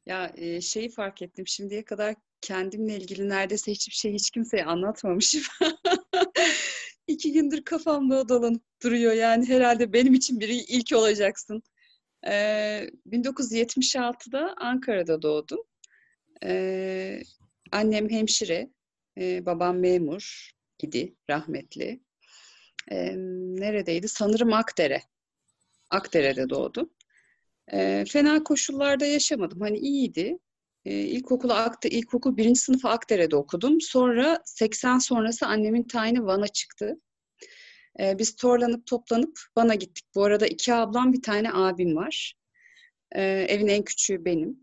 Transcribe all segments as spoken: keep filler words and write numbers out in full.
Ya e, şeyi fark ettim şimdiye kadar kendimle ilgili neredeyse hiçbir şey hiç kimseye anlatmamışım. İki gündür kafamda o dolanıp duruyor. Yani herhalde benim için biri ilk olacaksın. Ee, bin dokuz yüz yetmiş altıda Ankara'da doğdum. Ee, Annem hemşire, e, babam memur idi rahmetli. Ee, Neredeydi? Sanırım Akdere. Akdere'de doğdum. Ee, fena koşullarda yaşamadım. Hani iyiydi. Ee, ilkokulu Akde, ilkokul birinci sınıfı Akdere'de okudum. Sonra seksen sonrası annemin tayini Van'a çıktı. Ee, biz torlanıp toplanıp Van'a gittik. Bu arada iki ablam bir tane abim var. Ee, evin en küçüğü benim.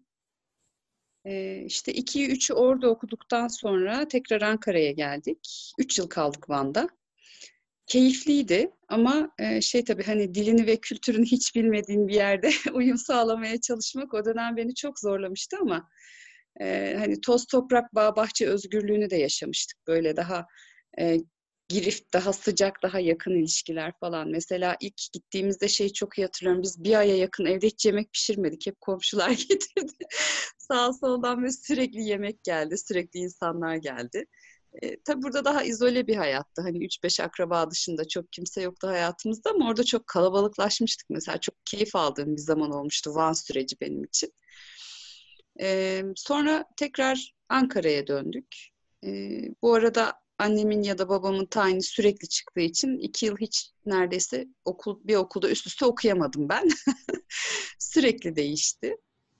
Ee, işte ikiyi üçü orada okuduktan sonra tekrar Ankara'ya geldik. Üç yıl kaldık Van'da. Keyifliydi ama e, şey tabii hani dilini ve kültürünü hiç bilmediğin bir yerde uyum sağlamaya çalışmak o dönem beni çok zorlamıştı ama e, hani toz toprak bağ bahçe özgürlüğünü de yaşamıştık. Böyle daha e, girift, daha sıcak, daha yakın ilişkiler falan. Mesela ilk gittiğimizde şeyi çok iyi hatırlıyorum. Biz bir aya yakın evde hiç yemek pişirmedik. Hep komşular getirdi. Sağ soldan ve sürekli yemek geldi. Sürekli insanlar geldi. E, tabii burada daha izole bir hayattı. Hani üç beş akraba dışında çok kimse yoktu hayatımızda ama orada çok kalabalıklaşmıştık mesela. Çok keyif aldığım bir zaman olmuştu Van süreci benim için. E, sonra tekrar Ankara'ya döndük. E, Bu arada annemin ya da babamın tayini sürekli çıktığı için iki yıl hiç neredeyse okul bir okulda üst üste okuyamadım ben. Sürekli değişti.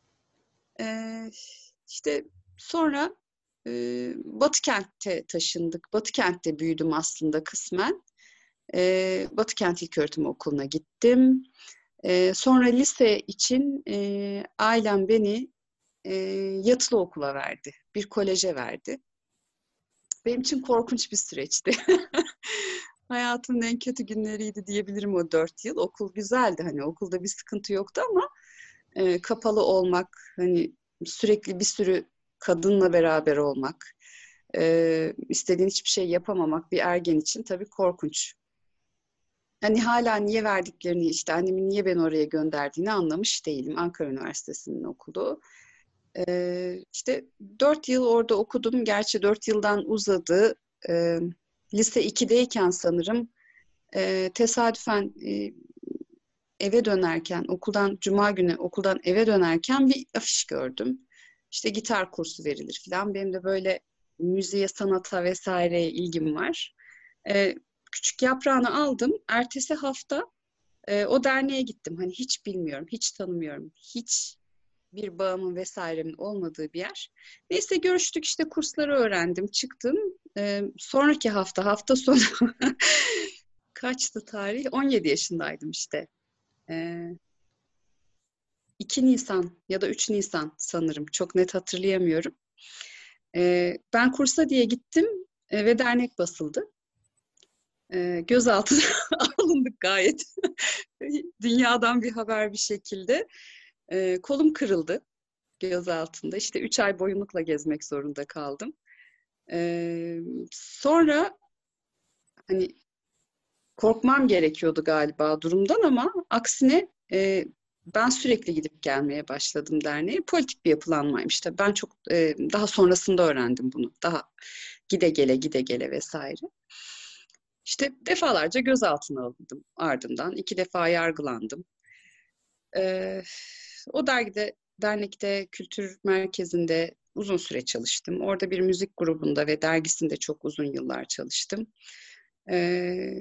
E, işte sonra e, Batı kentte taşındık. Batı kentte büyüdüm aslında kısmen. E, Batı Kent İlköğretim Okulu'na gittim. E, sonra lise için e, ailem beni e, yatılı okula verdi. Bir koleje verdi. Benim için korkunç bir süreçti. Hayatımın en kötü günleriydi diyebilirim o dört yıl. Okul güzeldi hani okulda bir sıkıntı yoktu ama e, kapalı olmak, hani sürekli bir sürü kadınla beraber olmak, e, istediğin hiçbir şey yapamamak bir ergen için tabii korkunç. Hani hala niye verdiklerini, işte annemin niye beni oraya gönderdiğini anlamış değilim. Ankara Üniversitesi'nin okuduğu. E, işte dört yıl orada okudum. Gerçi dört yıldan uzadı. E, Lise ikideyken sanırım e, tesadüfen e, eve dönerken, okuldan, cuma günü okuldan eve dönerken bir afiş gördüm. İşte gitar kursu verilir falan. Benim de böyle müziğe, sanata vesaireye ilgim var. Ee, Küçük yaprağını aldım. Ertesi hafta e, o derneğe gittim. Hani hiç bilmiyorum, hiç tanımıyorum. Hiç bir bağımın vesairemin olmadığı bir yer. Neyse görüştük işte kursları öğrendim, çıktım. Ee, sonraki hafta, hafta sonu kaçtı tarih? on yedi yaşındaydım işte. Ee, iki Nisan ya da üç Nisan sanırım. Çok net hatırlayamıyorum. Ee, ben kursa diye gittim e, ve dernek basıldı. Ee, gözaltına alındık gayet. Dünyadan bir haber bir şekilde. Ee, kolum kırıldı gözaltında. İşte üç ay boyunlukla gezmek zorunda kaldım. Ee, sonra hani korkmam gerekiyordu galiba durumdan ama aksine e, ben sürekli gidip gelmeye başladım derneğe. Politik bir yapılanmaymış. Tabii ben çok e, daha sonrasında öğrendim bunu. Daha gide gele gide gele vesaire. İşte defalarca gözaltına alındım ardından. iki defa yargılandım. E, O dergide, dernekte, kültür merkezinde uzun süre çalıştım. Orada bir müzik grubunda ve dergisinde çok uzun yıllar çalıştım. E,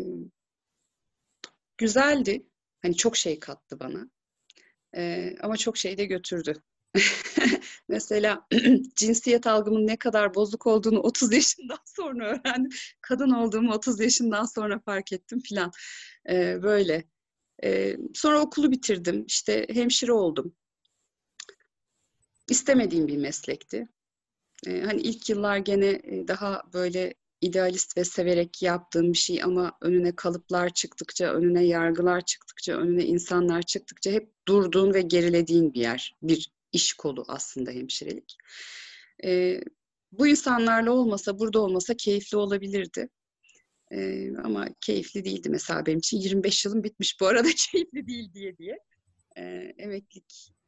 Güzeldi. Hani çok şey kattı bana. Ee, ama çok şey de götürdü. Mesela cinsiyet algımın ne kadar bozuk olduğunu otuz yaşından sonra öğrendim. Kadın olduğumu otuz yaşından sonra fark ettim filan. Ee, böyle. Ee, sonra okulu bitirdim. İşte hemşire oldum. İstemediğim bir meslekti. Ee, hani ilk yıllar gene e, daha böyle idealist ve severek yaptığım bir şey ama önüne kalıplar çıktıkça, önüne yargılar çıktıkça, önüne insanlar çıktıkça hep durduğun ve gerilediğin bir yer, bir iş kolu aslında hemşirelik. Ee, Bu insanlarla olmasa, burada olmasa keyifli olabilirdi. Ee, ama keyifli değildi mesela benim için. yirmi beş yılım bitmiş bu arada keyifli değil diye diye. Ee, emeklilik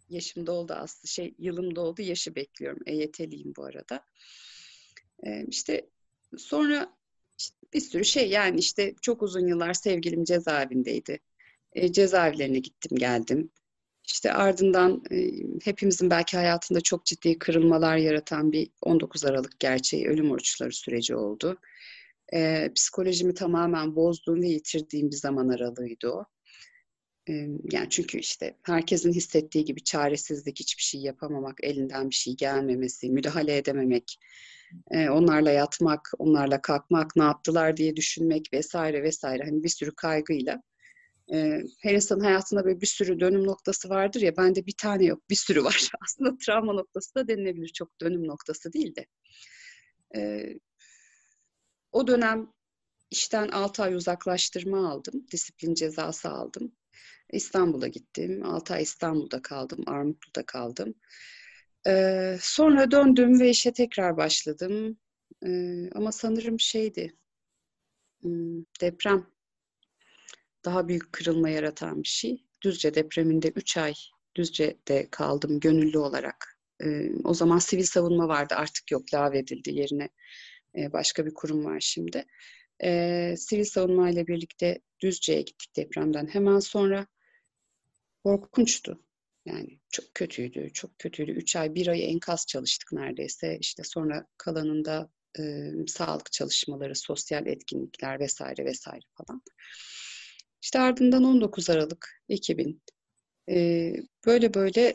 yaşım doldu aslında. Şey, yılım doldu, yaşı bekliyorum. E Y T'liyim bu arada. E, işte sonra işte bir sürü şey, yani işte çok uzun yıllar sevgilim cezaevindeydi. E, cezaevlerine gittim geldim. İşte ardından e, hepimizin belki hayatında çok ciddi kırılmalar yaratan bir on dokuz Aralık gerçeği, ölüm oruçları süreci oldu. E, psikolojimi tamamen bozduğum ve yitirdiğim bir zaman aralığıydı o. E, Yani çünkü işte herkesin hissettiği gibi çaresizlik, hiçbir şey yapamamak, elinden bir şey gelmemesi, müdahale edememek, e, onlarla yatmak, onlarla kalkmak, ne yaptılar diye düşünmek vesaire vesaire, hani bir sürü kaygıyla. Ee, her insanın hayatında böyle bir sürü dönüm noktası vardır ya, bende bir tane yok, bir sürü var. Aslında travma noktası da denilebilir, çok dönüm noktası değil de. Ee, O dönem işten altı ay uzaklaştırma aldım, disiplin cezası aldım. İstanbul'a gittim, altı ay İstanbul'da kaldım, Armutlu'da kaldım. Ee, sonra döndüm ve işe tekrar başladım. Ee, ama sanırım şeydi, hmm, deprem daha büyük kırılma yaratan bir şey. Düzce depreminde üç ay Düzce'de kaldım gönüllü olarak. Ee, o zaman sivil savunma vardı, artık yok, lağvedildi, yerine e, başka bir kurum var şimdi. Ee, sivil savunma ile birlikte Düzce'ye gittik depremden hemen sonra. Korkunçtu. Yani çok kötüydü, çok kötüydü. Üç ay, bir ay enkaz çalıştık neredeyse. İşte sonra kalanında e, sağlık çalışmaları, sosyal etkinlikler vesaire vesaire falan. İşte ardından on dokuz Aralık iki bin. Ee, böyle böyle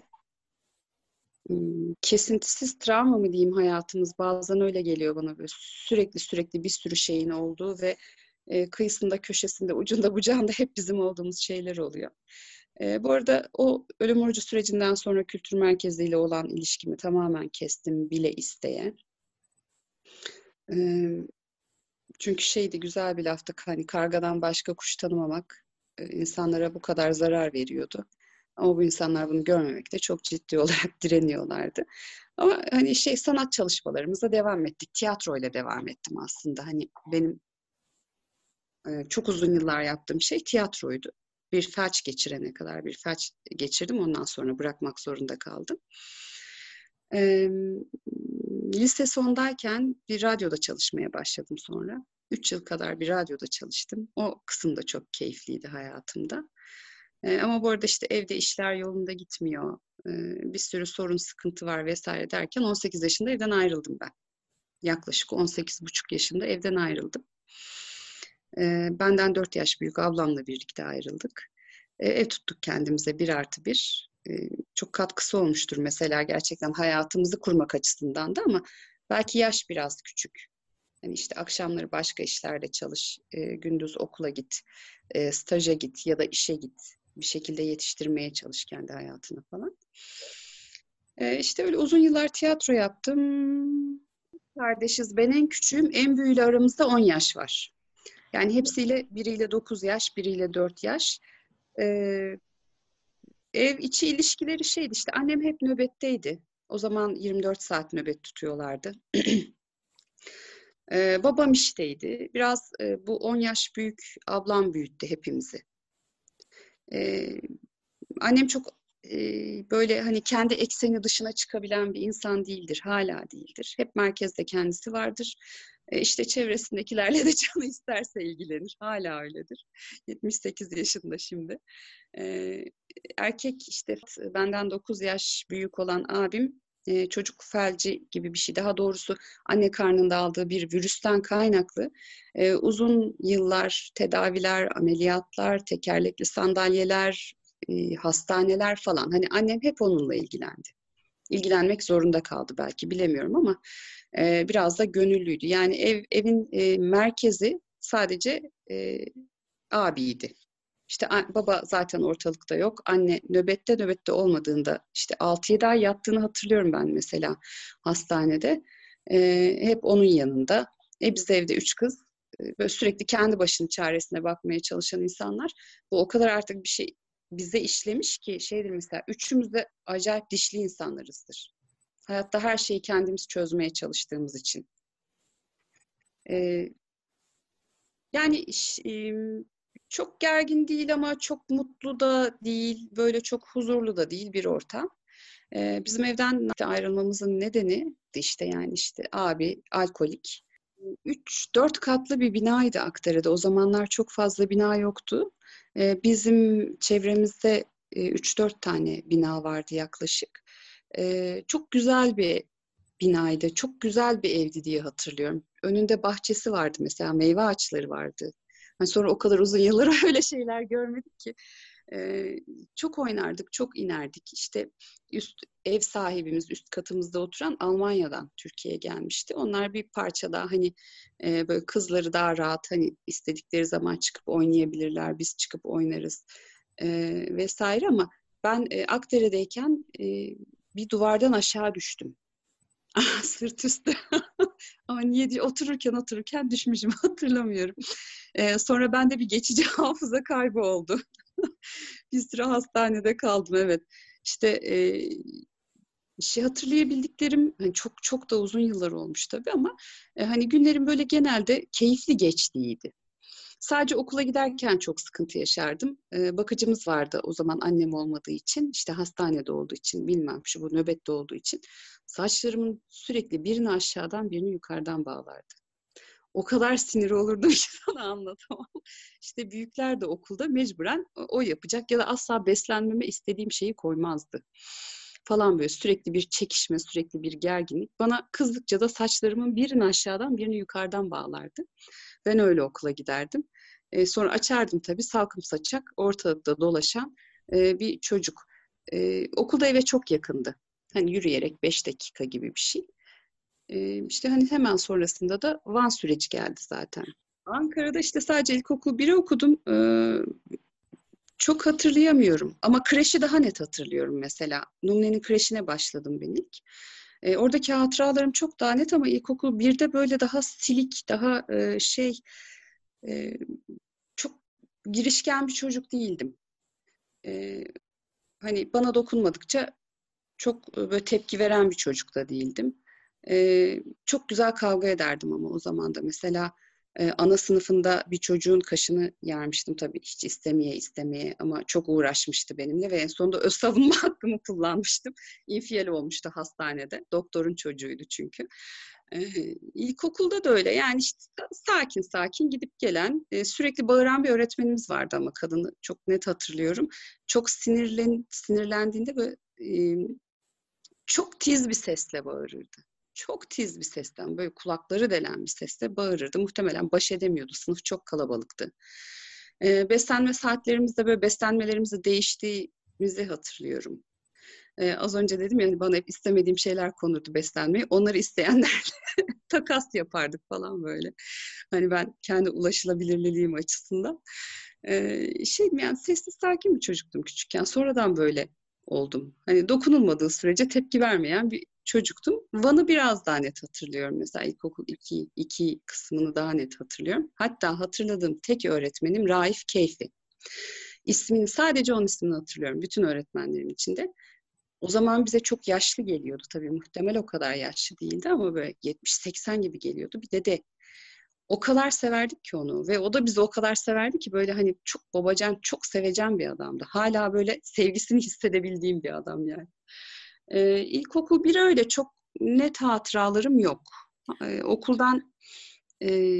kesintisiz travma mı diyeyim hayatımız, bazen öyle geliyor bana, böyle sürekli sürekli bir sürü şeyin olduğu ve e, kıyısında, köşesinde, ucunda, bucağında hep bizim olduğumuz şeyler oluyor. E, bu arada o ölüm orucu sürecinden sonra kültür merkeziyle olan ilişkimi tamamen kestim, bile isteye. E, Çünkü şeydi, güzel bir laftı, hani kargadan başka kuş tanımamak e, insanlara bu kadar zarar veriyordu. Ama bu insanlar bunu görmemekte çok ciddi olarak direniyorlardı. Ama hani şey, sanat çalışmalarımıza devam ettik. Tiyatroyla devam ettim aslında. Hani benim e, çok uzun yıllar yaptığım şey tiyatroydu. Bir felç geçirene kadar bir felç geçirdim. Ondan sonra bırakmak zorunda kaldım. E, Lise sondayken bir radyoda çalışmaya başladım sonra. Üç yıl kadar bir radyoda çalıştım. O kısım da çok keyifliydi hayatımda. E, ama bu arada işte evde işler yolunda gitmiyor. E, bir sürü sorun, sıkıntı var vesaire derken on sekiz yaşında evden ayrıldım ben. Yaklaşık on sekiz buçuk yaşında evden ayrıldım. E, benden dört yaş büyük ablamla birlikte ayrıldık. E, ev tuttuk kendimize, bir artı bir. E, çok katkısı olmuştur mesela gerçekten hayatımızı kurmak açısından da, ama belki yaş biraz küçük. Hani işte akşamları başka işlerde çalış, e, gündüz okula git, e, staja git ya da işe git. Bir şekilde yetiştirmeye çalış kendi hayatını falan. E, işte öyle uzun yıllar tiyatro yaptım. Kardeşiz, ben en küçüğüm, en büyüğüyle aramızda on yaş var. Yani hepsiyle, biriyle dokuz yaş, biriyle dört yaş. Ee, Ev içi ilişkileri şeydi, işte annem hep nöbetteydi. O zaman yirmi dört saat nöbet tutuyorlardı. Ee, babam işteydi. Biraz e, bu on yaş büyük ablam büyüttü hepimizi. Ee, Annem çok e, böyle hani kendi ekseni dışına çıkabilen bir insan değildir. Hala değildir. Hep merkezde kendisi vardır. E, işte çevresindekilerle de canı isterse ilgilenir. Hala öyledir. yetmiş sekiz yaşında şimdi. E, Erkek işte benden dokuz yaş büyük olan abim e, çocuk felci gibi bir şey. Daha doğrusu anne karnında aldığı bir virüsten kaynaklı e, uzun yıllar tedaviler, ameliyatlar, tekerlekli sandalyeler, e, hastaneler falan. Hani annem hep onunla ilgilendi. İlgilenmek zorunda kaldı belki, bilemiyorum, ama e, biraz da gönüllüydü. Yani ev evin e, merkezi sadece e, abiydi. İşte baba zaten ortalıkta yok. Anne nöbette nöbette olmadığında işte altı yedi ay yattığını hatırlıyorum ben mesela hastanede. Ee, hep onun yanında. E biz evde üç kız. e, Böyle sürekli kendi başının çaresine bakmaya çalışan insanlar. Bu o kadar artık bir şey bize işlemiş ki, şeydir mesela, üçümüz de acayip dişli insanlarızdır. Hayatta her şeyi kendimiz çözmeye çalıştığımız için. Ee, Yani çok gergin değil ama çok mutlu da değil, böyle çok huzurlu da değil bir ortam. Ee, bizim evden ayrılmamızın nedeni de işte yani işte abi alkolik. Üç dört katlı bir binaydı Akdere'de. O zamanlar çok fazla bina yoktu. Ee, bizim çevremizde e, üç dört tane bina vardı yaklaşık. Ee, çok güzel bir binaydı. Çok güzel bir evdi diye hatırlıyorum. Önünde bahçesi vardı mesela, meyve ağaçları vardı. Hani sonra o kadar uzun yıllar öyle şeyler görmedik ki. Ee, çok oynardık, çok inerdik. İşte üst ev sahibimiz, üst katımızda oturan Almanya'dan Türkiye'ye gelmişti. Onlar bir parça daha hani e, böyle kızları daha rahat hani istedikleri zaman çıkıp oynayabilirler, biz çıkıp oynarız e, vesaire ama ben e, Akdere'deyken e, bir duvardan aşağı düştüm. Sırt üstü. Ama niye diye otururken otururken düşmüşüm hatırlamıyorum. Ee, sonra bende bir geçici hafıza kaybı oldu. Bir süre hastanede kaldım evet. İşte e, şey hatırlayabildiklerim hani çok çok da uzun yıllar olmuş tabii ama e, hani günlerim böyle genelde keyifli geçtiğiydi. Sadece okula giderken çok sıkıntı yaşardım. Ee, bakıcımız vardı o zaman annem olmadığı için, işte hastanede olduğu için bilmem şu bu nöbette olduğu için saçlarımın sürekli birini aşağıdan birini yukarıdan bağlardı. O kadar sinir olurdum ki sana anlatamam. İşte büyükler de okulda mecburen o yapacak ya da asla beslenmeme istediğim şeyi koymazdı. Falan böyle sürekli bir çekişme, sürekli bir gerginlik. Bana kızdıkça da saçlarımın birini aşağıdan birini yukarıdan bağlardı. Ben öyle okula giderdim. E, sonra açardım tabii salkım saçak ortalıkta dolaşan e, bir çocuk. E, okulda eve çok yakındı. Hani yürüyerek beş dakika gibi bir şey. E, işte hani hemen sonrasında da Van süreci geldi zaten. Ankara'da işte sadece ilkokul biri okudum. E, çok hatırlayamıyorum ama kreşi daha net hatırlıyorum mesela. Numne'nin kreşine başladım ben ilk. E, oradaki hatıralarım çok daha net ama ilkokul birde böyle daha silik, daha e, şey e, çok girişken bir çocuk değildim. E, hani bana dokunmadıkça çok e, böyle tepki veren bir çocuk da değildim. E, çok güzel kavga ederdim ama o zaman da mesela e, ana sınıfında bir çocuğun kaşını yarmıştım tabii hiç istemeye istemeye ama çok uğraşmıştı benimle ve en sonunda öz savunma hakkımı kullanmıştım. İnfial olmuştu hastanede. Doktorun çocuğuydu çünkü. Ee, ilkokulda da öyle yani işte sakin sakin gidip gelen e, sürekli bağıran bir öğretmenimiz vardı ama kadını çok net hatırlıyorum. Çok sinirlen, sinirlendiğinde böyle e, çok tiz bir sesle bağırırdı. Çok tiz bir sesten böyle kulakları delen bir sesle bağırırdı. Muhtemelen baş edemiyordu. Sınıf çok kalabalıktı. Ee, beslenme saatlerimizde böyle beslenmelerimizi değiştiğimizi hatırlıyorum. Ee, az önce dedim yani bana hep istemediğim şeyler konurdu beslenmeyi. Onları isteyenlerle takas yapardık falan böyle. Hani ben kendi ulaşılabilirliğim açısından. Ee, şey yani sessiz sakin bir çocuktum küçükken. Sonradan böyle oldum. Hani dokunulmadığı sürece tepki vermeyen bir çocuktum. Van'ı biraz daha net hatırlıyorum. Mesela ilkokul iki, iki kısmını daha net hatırlıyorum. Hatta hatırladığım tek öğretmenim Raif Keyfi. İsmini sadece onun ismini hatırlıyorum. Bütün öğretmenlerim içinde. O zaman bize çok yaşlı geliyordu tabii. Muhtemel o kadar yaşlı değildi ama böyle yetmiş seksen gibi geliyordu. Bir dede. O kadar severdik ki onu ve o da bizi o kadar severdi ki böyle hani çok babacan, çok sevecen bir adamdı. Hala böyle sevgisini hissedebildiğim bir adam yani. Ee, ilkokul bir öyle çok net hatıralarım yok. Ee, okuldan e,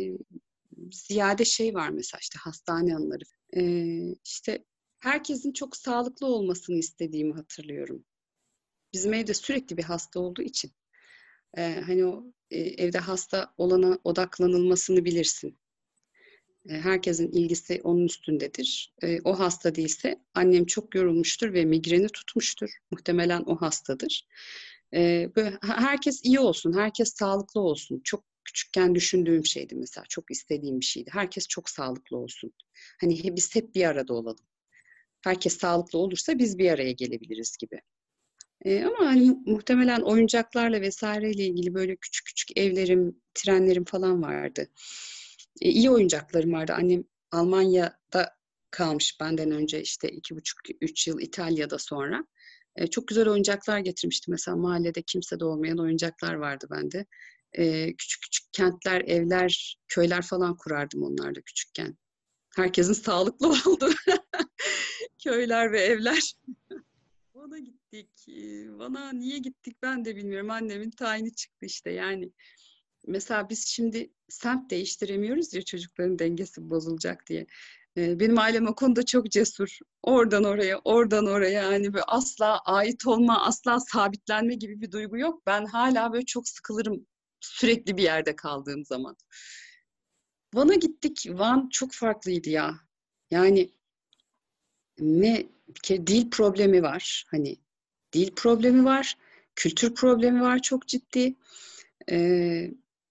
ziyade şey var mesela işte hastane anıları. Ee, işte herkesin çok sağlıklı olmasını istediğimi hatırlıyorum. Bizim evde sürekli bir hasta olduğu için e, hani o e, evde hasta olana odaklanılmasını bilirsin. E, herkesin ilgisi onun üstündedir. E, o hasta değilse annem çok yorulmuştur ve migreni tutmuştur. Muhtemelen o hastadır. E, böyle, herkes iyi olsun, herkes sağlıklı olsun. Çok küçükken düşündüğüm şeydi mesela. Çok istediğim bir şeydi. Herkes çok sağlıklı olsun. Hani he, biz hep bir arada olalım. Herkes sağlıklı olursa biz bir araya gelebiliriz gibi. E, ama hani muhtemelen oyuncaklarla vesaireyle ilgili böyle küçük küçük evlerim, trenlerim falan vardı. E, iyi oyuncaklarım vardı. Annem Almanya'da kalmış benden önce işte iki buçuk, üç yıl İtalya'da sonra. E, çok güzel oyuncaklar getirmişti. Mesela mahallede kimse de olmayan oyuncaklar vardı bende. E, küçük küçük kentler, evler, köyler falan kurardım onlarla küçükken. Herkesin sağlıklı olduğu köyler ve evler. Van'a gittik. Ee, Van'a niye gittik ben de bilmiyorum. Annemin tayini çıktı işte yani. Mesela biz şimdi semt değiştiremiyoruz ya çocukların dengesi bozulacak diye. Ee, benim ailem o konuda çok cesur. Oradan oraya, oradan oraya yani böyle asla ait olma, asla sabitlenme gibi bir duygu yok. Ben hala böyle çok sıkılırım sürekli bir yerde kaldığım zaman. Van'a gittik. Van çok farklıydı ya. Yani ne bir kere dil problemi var. Hani dil problemi var, kültür problemi var çok ciddi. Ee,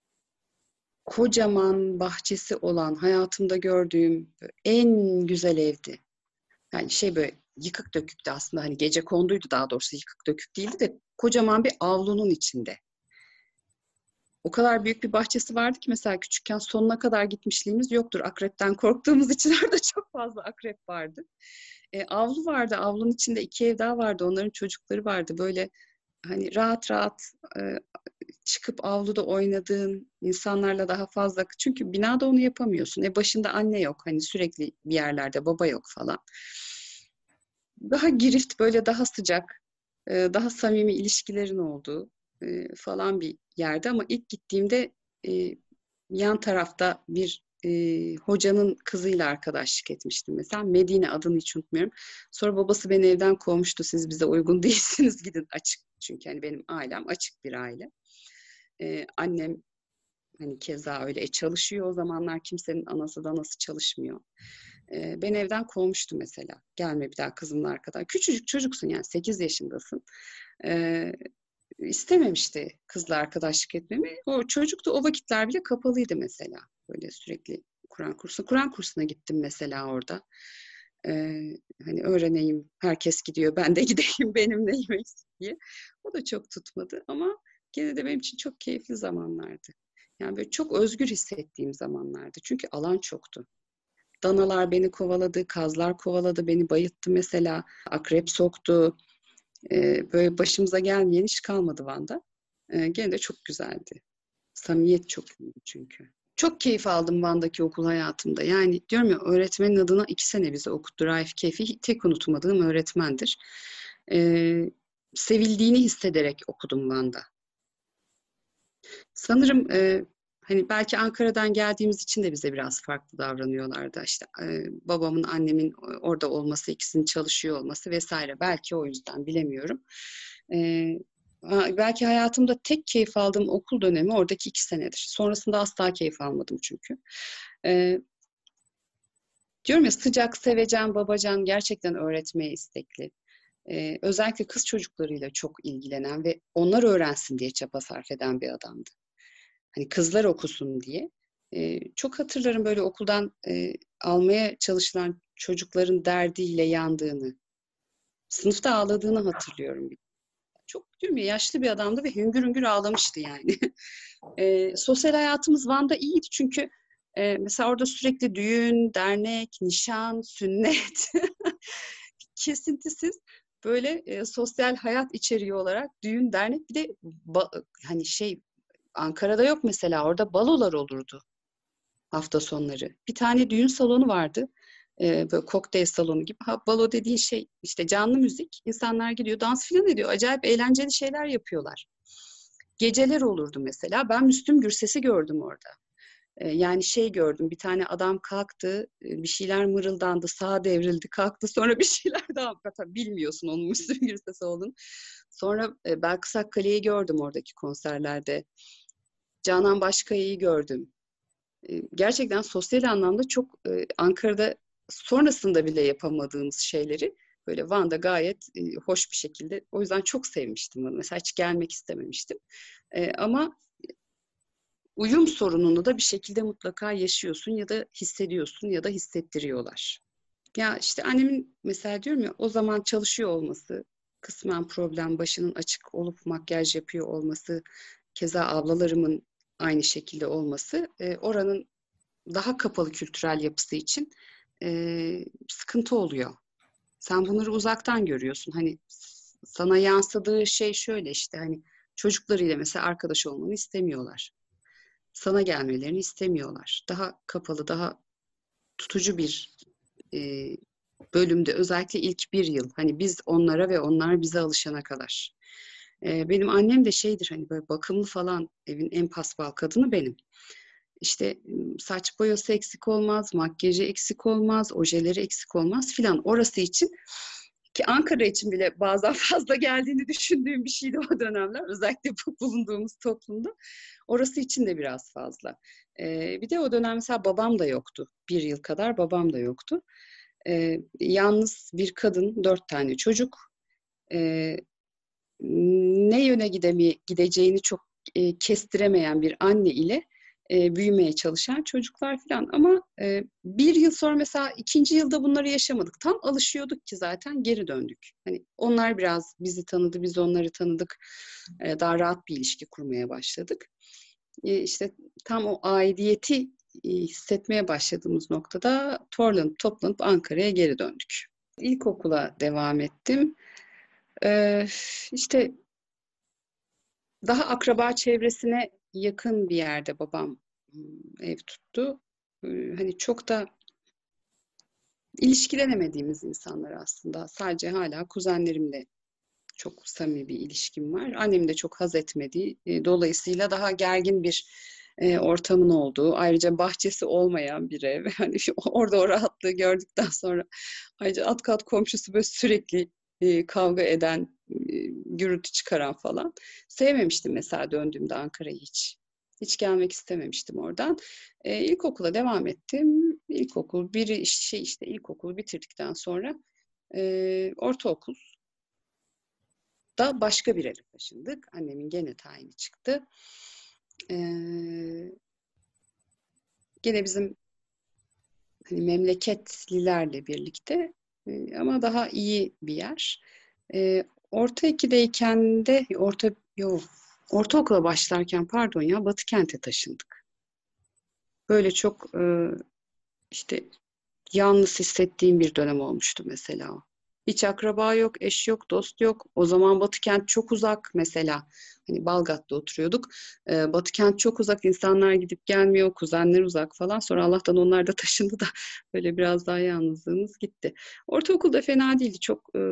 Kocaman bahçesi olan hayatımda gördüğüm en güzel evdi. Yani şey böyle yıkık döküktü aslında hani gece konduydu daha doğrusu yıkık dökük değildi de kocaman bir avlunun içinde. O kadar büyük bir bahçesi vardı ki mesela küçükken sonuna kadar gitmişliğimiz yoktur. Akrepten korktuğumuz için orada çok fazla akrep vardı. E, avlu vardı. Avlunun içinde iki ev daha vardı. Onların çocukları vardı. Böyle hani rahat rahat e, çıkıp avluda oynadığın insanlarla daha fazla. Çünkü binada onu yapamıyorsun. E başında anne yok. Hani sürekli bir yerlerde baba yok falan. Daha girift böyle daha sıcak, e, daha samimi ilişkilerin olduğu e, falan bir yerde ama ilk gittiğimde e, yan tarafta bir e, hocanın kızıyla arkadaşlık etmiştim mesela. Medine adını hiç unutmuyorum. Sonra babası beni evden kovmuştu. Siz bize uygun değilsiniz gidin açık. Çünkü hani benim ailem açık bir aile. E, annem hani keza öyle e, çalışıyor o zamanlar kimsenin anası danası çalışmıyor. E, ben evden kovmuştu mesela. Gelme bir daha kızımla arkadaş. Küçücük çocuksun yani sekiz yaşındasın. E, istememişti kızla arkadaşlık etmemi. O çocuk da o vakitler bile kapalıydı mesela. Böyle sürekli Kur'an kursu. Kur'an kursuna gittim mesela orada. Ee, hani öğreneyim, herkes gidiyor, ben de gideyim, benim neyim eksik diye. O da çok tutmadı ama gene de benim için çok keyifli zamanlardı. Yani böyle çok özgür hissettiğim zamanlardı. Çünkü alan çoktu. Danalar beni kovaladı, kazlar kovaladı, beni bayılttı mesela. Akrep soktu. Ee, böyle başımıza gelmeyen iş kalmadı Van'da. Ee, gene de çok güzeldi. Samimiyet çok iyiydi çünkü. Çok keyif aldım Van'daki okul hayatımda. Yani diyorum ya öğretmenin adına iki sene bize okuttu. Raif Keyfi tek unutmadığım öğretmendir. Ee, Sevildiğini hissederek okudum Van'da. Sanırım e, hani belki Ankara'dan geldiğimiz için de bize biraz farklı davranıyorlardı. İşte e, babamın, annemin orada olması, ikisinin çalışıyor olması vesaire. Belki o yüzden bilemiyorum. E, Belki hayatımda tek keyif aldığım okul dönemi oradaki iki senedir. Sonrasında asla keyif almadım çünkü. E, Diyorum ya sıcak, sevecen, babacan gerçekten öğretmeye istekli. E, özellikle kız çocuklarıyla çok ilgilenen ve onlar öğrensin diye çaba sarf eden bir adamdı. Hani kızlar okusun diye. E, çok hatırlarım böyle okuldan e, almaya çalışılan çocukların derdiyle yandığını, sınıfta ağladığını hatırlıyorum. Çok diyorum ya yaşlı bir adamdı ve hüngür hüngür ağlamıştı yani. E, sosyal hayatımız Van'da iyiydi çünkü e, mesela orada sürekli düğün, dernek, nişan, sünnet kesintisiz böyle e, sosyal hayat içeriği olarak düğün, dernek bir de ba- hani şey Ankara'da yok mesela orada balolar olurdu hafta sonları. Bir tane düğün salonu vardı. Ee, böyle kokteyl salonu gibi. Ha, balo dediğin şey işte canlı müzik. İnsanlar gidiyor dans filan ediyor. Acayip eğlenceli şeyler yapıyorlar. Geceler olurdu mesela. Ben Müslüm Gürses'i gördüm orada. Ee, yani şey gördüm. Bir tane adam kalktı. e, Bir şeyler mırıldandı. Sağa devrildi. Kalktı. Sonra bir şeyler daha. Tabii bilmiyorsun onun Müslüm Gürses olduğunu. Sonra e, Belkıs Akkale'yi gördüm oradaki konserlerde. Canan Başkaya'yı gördüm. E, gerçekten sosyal anlamda çok e, Ankara'da sonrasında bile yapamadığımız şeyleri böyle Van'da gayet e, hoş bir şekilde. O yüzden çok sevmiştim onu. Mesela hiç gelmek istememiştim. E, ama uyum sorununu da bir şekilde mutlaka yaşıyorsun ya da hissediyorsun ya da hissettiriyorlar. Ya işte annemin mesela diyorum ya o zaman çalışıyor olması, kısmen problem başının açık olup makyaj yapıyor olması, keza ablalarımın aynı şekilde olması e, oranın daha kapalı kültürel yapısı için e, sıkıntı oluyor. Sen bunları uzaktan görüyorsun. Hani sana yansıdığı şey şöyle işte hani çocuklarıyla mesela arkadaş olmanı istemiyorlar. Sana gelmelerini istemiyorlar. Daha kapalı, daha tutucu bir e, bölümde özellikle ilk bir yıl. Hani biz onlara ve onlar bize alışana kadar. Ee, benim annem de şeydir hani böyle bakımlı falan evin en paspal kadını benim. İşte saç boyası eksik olmaz, makyajı eksik olmaz, ojeleri eksik olmaz filan. Orası için ki Ankara için bile bazen fazla geldiğini düşündüğüm bir şeydi o dönemler. Özellikle bu bulunduğumuz toplumda. Orası için de biraz fazla. Ee, bir de o dönem mesela babam da yoktu. Bir yıl kadar babam da yoktu. Ee, yalnız bir kadın, dört tane çocuk. Ee, ne yöne gidemeye, gideceğini çok e, kestiremeyen bir anne ile e, büyümeye çalışan çocuklar falan. Ama e, bir yıl sonra mesela ikinci yılda bunları yaşamadık. Tam alışıyorduk ki zaten geri döndük. Hani onlar biraz bizi tanıdı, biz onları tanıdık. E, daha rahat bir ilişki kurmaya başladık. E, işte tam o aidiyeti e, hissetmeye başladığımız noktada torlanıp toplanıp Ankara'ya geri döndük. İlkokula devam ettim. Ee, işte daha akraba çevresine yakın bir yerde babam ev tuttu. Ee, Hani çok da ilişkilenemediğimiz insanlar aslında. Sadece hala kuzenlerimle çok samimi bir ilişkim var. Annem de çok haz etmediği, e, dolayısıyla daha gergin bir e, ortamın olduğu, ayrıca bahçesi olmayan bir ev. Hani orada o rahatlığı gördükten sonra ayrıca alt kat komşusu böyle sürekli e, kavga eden, e, gürültü çıkaran falan. Sevmemiştim mesela döndüğümde Ankara'yı hiç. Hiç gelmek istememiştim oradan. E, ilkokula devam ettim. İlkokul bir şey işte ilkokulu bitirdikten sonra e, ortaokul da başka bir eve taşındık. Annemin gene tayini çıktı. Ee, Gene bizim hani memleketlilerle birlikte e, ama daha iyi bir yer. Ee, orta ikideyken de orta yok ortaokula başlarken pardon ya Batıkent'e taşındık. Böyle çok e, işte yalnız hissettiğim bir dönem olmuştu mesela o. Hiç akraba yok, eş yok, dost yok. O zaman Batıkent çok uzak mesela. Hani Balgat'ta oturuyorduk. Ee, Batıkent çok uzak, insanlar gidip gelmiyor, kuzenler uzak falan. Sonra Allah'tan onlar da taşındı da böyle biraz daha yalnızlığımız gitti. Ortaokulda fena değildi. Çok e,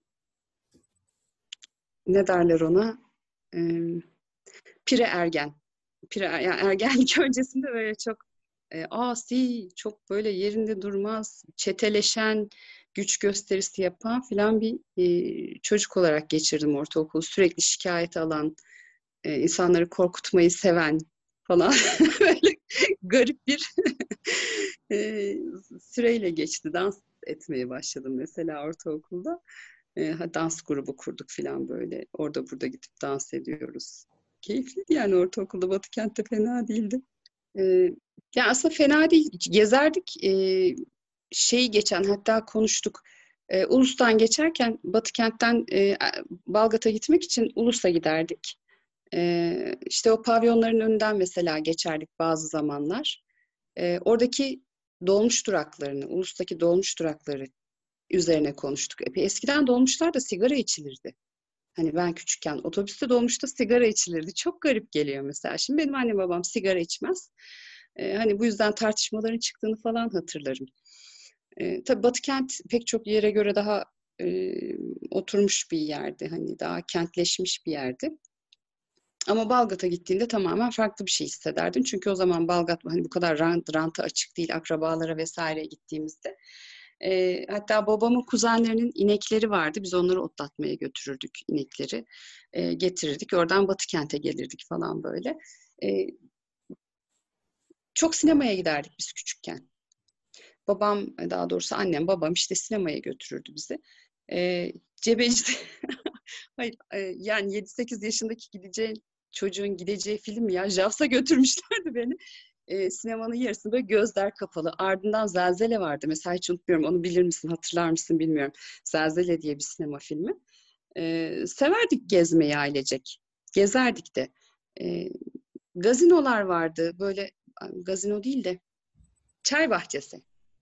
ne derler ona? E, pire ergen. Pire, yani ergenlik öncesinde böyle çok e, asi, çok böyle yerinde durmaz, çeteleşen, güç gösterisi yapan filan bir e, çocuk olarak geçirdim ortaokulu. Sürekli şikayet alan, e, insanları korkutmayı seven falan böyle garip bir e, süreyle geçti. Dans etmeye başladım mesela ortaokulda. E, dans grubu kurduk filan böyle. Orada burada gidip dans ediyoruz. Keyifliydi yani ortaokulda Batıkent'te fena değildi. Ee, Ya aslında fena değil. Gezerdik. Ee, şeyi geçen hatta konuştuk. Ee, Ulus'tan geçerken Batı kentten e, Balgat'a gitmek için Ulus'a giderdik. Ee, işte o pavyonların önünden mesela geçerdik bazı zamanlar. Ee, oradaki dolmuş duraklarını, Ulus'taki dolmuş durakları üzerine konuştuk. Epey eskiden dolmuşlar da sigara içilirdi. Hani ben küçükken otobüste dolmuşta sigara içilirdi. Çok garip geliyor mesela. Şimdi benim annem babam sigara içmez. Ee, hani bu yüzden tartışmaların çıktığını falan hatırlarım. Ee, tabii Batıkent pek çok yere göre daha e, oturmuş bir yerdi. Hani daha kentleşmiş bir yerdi. Ama Balgat'a gittiğinde tamamen farklı bir şey hissederdin. Çünkü o zaman Balgat hani bu kadar rant, ranta açık değil akrabalara vesaire gittiğimizde. E, hatta babamın kuzenlerinin inekleri vardı. Biz onları otlatmaya götürürdük inekleri. E, getirirdik. Oradan Batıkent'e gelirdik falan böyle. E, çok sinemaya giderdik biz küçükken. Babam, daha doğrusu annem, babam işte sinemaya götürürdü bizi. E, Cebeci'de hayır, e, yani yedi sekiz yaşındaki gideceğin çocuğun gideceği film ya. Javs'a götürmüşlerdi beni. E, sinemanın yarısında böyle gözler kapalı. Ardından Zelzele vardı. Mesela hiç unutmuyorum. Onu bilir misin, hatırlar mısın bilmiyorum. Zelzele diye bir sinema filmi. E, severdik gezmeyi ailecek. Gezerdik de. E, Gazinolar vardı. Böyle gazino değil de çay bahçesi.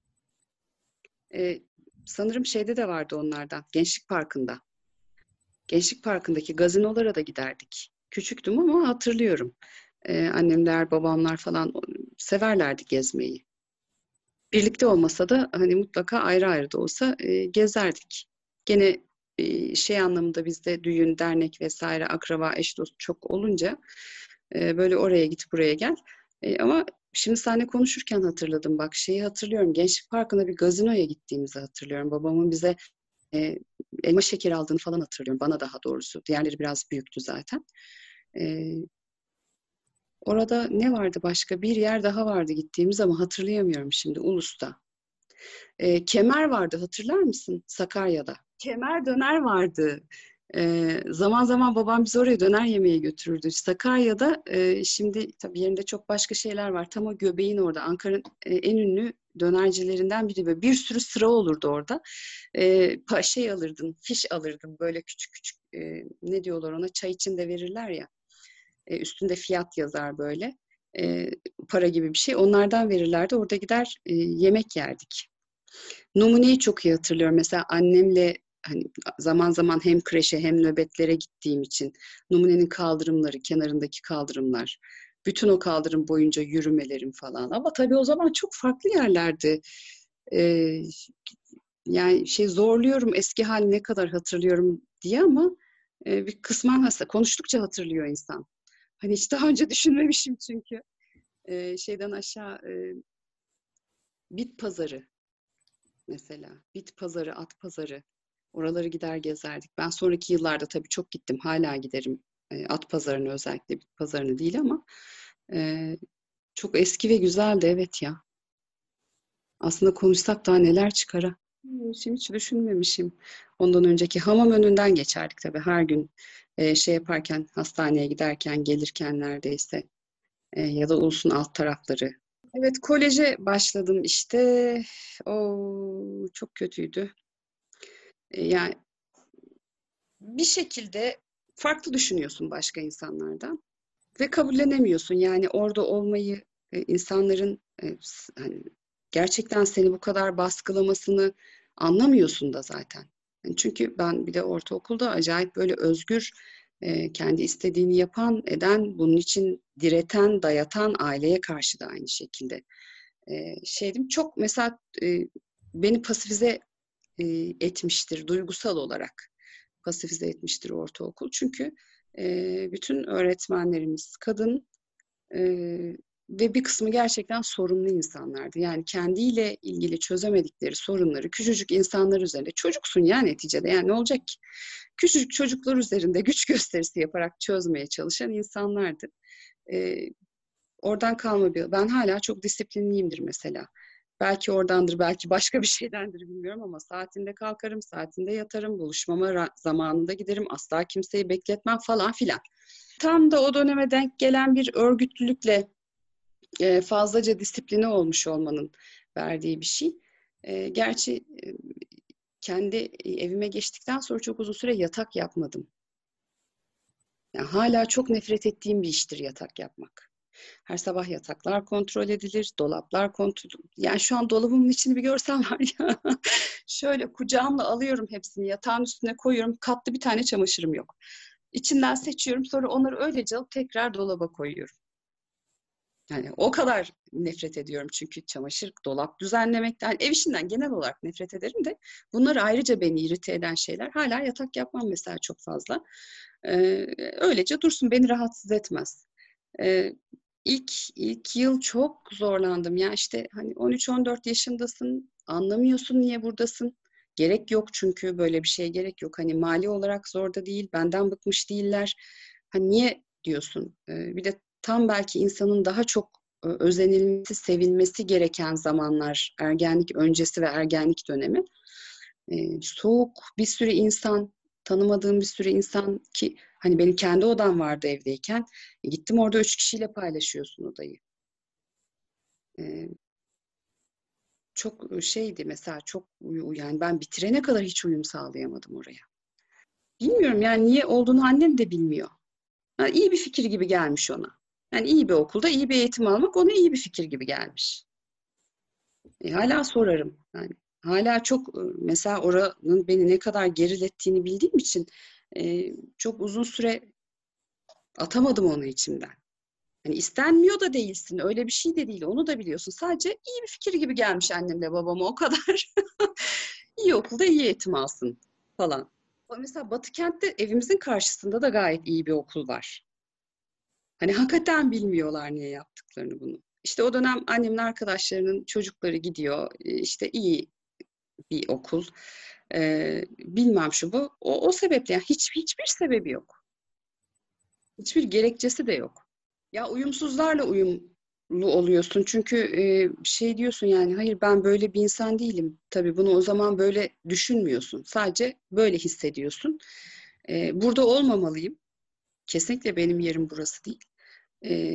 E, Sanırım şeyde de vardı onlardan. Gençlik Parkı'nda. Gençlik Parkı'ndaki gazinolara da giderdik. Küçüktüm ama hatırlıyorum. Ee, annemler, babamlar falan severlerdi gezmeyi. birlikte olmasa da hani mutlaka ayrı ayrı da olsa e, gezerdik. Gene e, şey anlamında bizde düğün, dernek vesaire, akraba, eş dost çok olunca e, böyle oraya git buraya gel. E, ama şimdi seninle konuşurken hatırladım, bak şeyi hatırlıyorum. Gençlik Parkı'nda bir gazinoya gittiğimizi hatırlıyorum. Babamın bize e, elma şekeri aldığını falan hatırlıyorum. Bana daha doğrusu. Diğerleri biraz büyüktü zaten. E, Orada ne vardı başka? Bir yer daha vardı gittiğimiz ama hatırlayamıyorum şimdi. Ulus'ta. E, Kemer vardı, hatırlar mısın? Sakarya'da. Kemer döner vardı. E, zaman zaman babam bizi oraya döner yemeye götürürdü. Sakarya'da e, şimdi tabii yerinde çok başka şeyler var. Tam o göbeğin orada. Ankara'nın e, en ünlü dönercilerinden biri. Böyle bir sürü sıra olurdu orada. E, pa- şey alırdın, fiş alırdın. Böyle küçük küçük e, ne diyorlar ona? Çay için de verirler ya. E, üstünde fiyat yazar böyle. E, para gibi bir şey. Onlardan verirlerdi. Orada gider e, yemek yerdik. Numuneyi çok iyi hatırlıyorum. Mesela annemle hani zaman zaman hem kreşe hem nöbetlere gittiğim için Numune'nin kaldırımları, kenarındaki kaldırımlar, bütün o kaldırım boyunca yürümelerim falan. Ama tabii o zaman çok farklı yerlerdi. Ee, Yani şey zorluyorum eski hali ne kadar hatırlıyorum diye ama e, bir kısmen hasta konuştukça hatırlıyor insan. Hani hiç daha önce düşünmemişim çünkü. Ee, şeyden aşağı e, bit pazarı mesela. Bit pazarı, at pazarı. Oraları gider gezerdik. Ben sonraki yıllarda tabii çok gittim. Hala giderim. E, at pazarını, özellikle bit pazarını değil ama e, çok eski ve güzeldi, evet ya. Aslında konuşsak daha neler çıkara. Hmm, Şimdi hiç düşünmemişim. Ondan önceki hamam önünden geçerdik tabii her gün. E, şey yaparken, hastaneye giderken, gelirken neredeyse. E, ya da Ulus'un alt tarafları. Evet, koleje başladım işte. O çok kötüydü. E, yani bir şekilde farklı düşünüyorsun başka insanlardan ve kabullenemiyorsun. Yani orada olmayı, e, insanların e, s- hani gerçekten seni bu kadar baskılamasını anlamıyorsun da zaten. Yani çünkü ben bir de ortaokulda acayip böyle özgür, e, kendi istediğini yapan, eden, bunun için direten, dayatan, aileye karşı da aynı şekilde. E, şeydim çok mesela, e, beni pasifize e, etmiştir duygusal olarak, pasifize etmiştir ortaokul. Çünkü e, bütün öğretmenlerimiz kadın e, ve bir kısmı gerçekten sorunlu insanlardı. Yani kendiyle ilgili çözemedikleri sorunları küçücük insanlar üzerinde, çocuksun ya neticede, yani ne olacak ki? Küçücük çocuklar üzerinde güç gösterisi yaparak çözmeye çalışan insanlardı. E, Oradan kalma bir. Ben hala çok disiplinliyimdir mesela. Belki oradandır, belki başka bir şeydendir bilmiyorum ama saatinde kalkarım, saatinde yatarım, buluşmama ra- zamanında giderim, asla kimseyi bekletmem falan filan. Tam da o döneme denk gelen bir örgütlülükle e, fazlaca disipline olmuş olmanın verdiği bir şey. E, gerçi e, kendi evime geçtikten sonra çok uzun süre yatak yapmadım. Yani hala çok nefret ettiğim bir iştir yatak yapmak. Her sabah yataklar kontrol edilir, dolaplar kontrol... Yani şu an dolabımın içini bir görsen var ya. Şöyle kucağımla alıyorum hepsini, yatağın üstüne koyuyorum. Katlı bir tane çamaşırım yok. İçinden seçiyorum, sonra onları öylece alıp tekrar dolaba koyuyorum. Yani o kadar nefret ediyorum çünkü çamaşır, dolap düzenlemekten, ev işinden genel olarak nefret ederim de bunlar ayrıca beni irite eden şeyler. Hala yatak yapmam mesela çok fazla. Ee, Öylece dursun, beni rahatsız etmez. Ee, ilk ilk yıl çok zorlandım. Ya işte hani on üç on dört yaşındasın, anlamıyorsun niye buradasın. Gerek yok, çünkü böyle bir şeye gerek yok. Hani mali olarak zor da değil, benden bıkmış değiller. Hani niye diyorsun? Ee, bir de tam belki insanın daha çok e, özenilmesi, sevilmesi gereken zamanlar, ergenlik öncesi ve ergenlik dönemi. Ee, soğuk bir sürü insan, tanımadığım bir sürü insan, ki hani benim kendi odam vardı evdeyken. E, gittim orada üç kişiyle paylaşıyorsun odayı. Ee, Çok şeydi mesela, çok uyu- yani ben bitirene kadar hiç uyum sağlayamadım oraya. Bilmiyorum yani niye olduğunu annem de bilmiyor. Ha, iyi bir fikir gibi gelmiş ona. Yani iyi bir okulda iyi bir eğitim almak ona iyi bir fikir gibi gelmiş. E, hala sorarım. Yani hala çok e, mesela oranın beni ne kadar gerilettiğini bildiğim için e, çok uzun süre atamadım onu içimden. Hani istenmiyor da değilsin. Öyle bir şey de değil. Onu da biliyorsun. Sadece iyi bir fikir gibi gelmiş annemle babama o kadar. İyi okulda iyi eğitim alsın falan. O mesela Batı kentte evimizin karşısında da gayet iyi bir okul var. Hani hakikaten bilmiyorlar niye yaptıklarını bunu. İşte o dönem annemin arkadaşlarının çocukları gidiyor. e, işte iyi bir okul. Ee, bilmem şu bu. O, o sebeple yani hiç, hiçbir sebebi yok. Hiçbir gerekçesi de yok. Ya uyumsuzlarla uyumlu oluyorsun. Çünkü e, şey diyorsun yani hayır ben böyle bir insan değilim. Tabii bunu o zaman böyle düşünmüyorsun. Sadece böyle hissediyorsun. E, burada olmamalıyım. Kesinlikle benim yerim burası değil. E,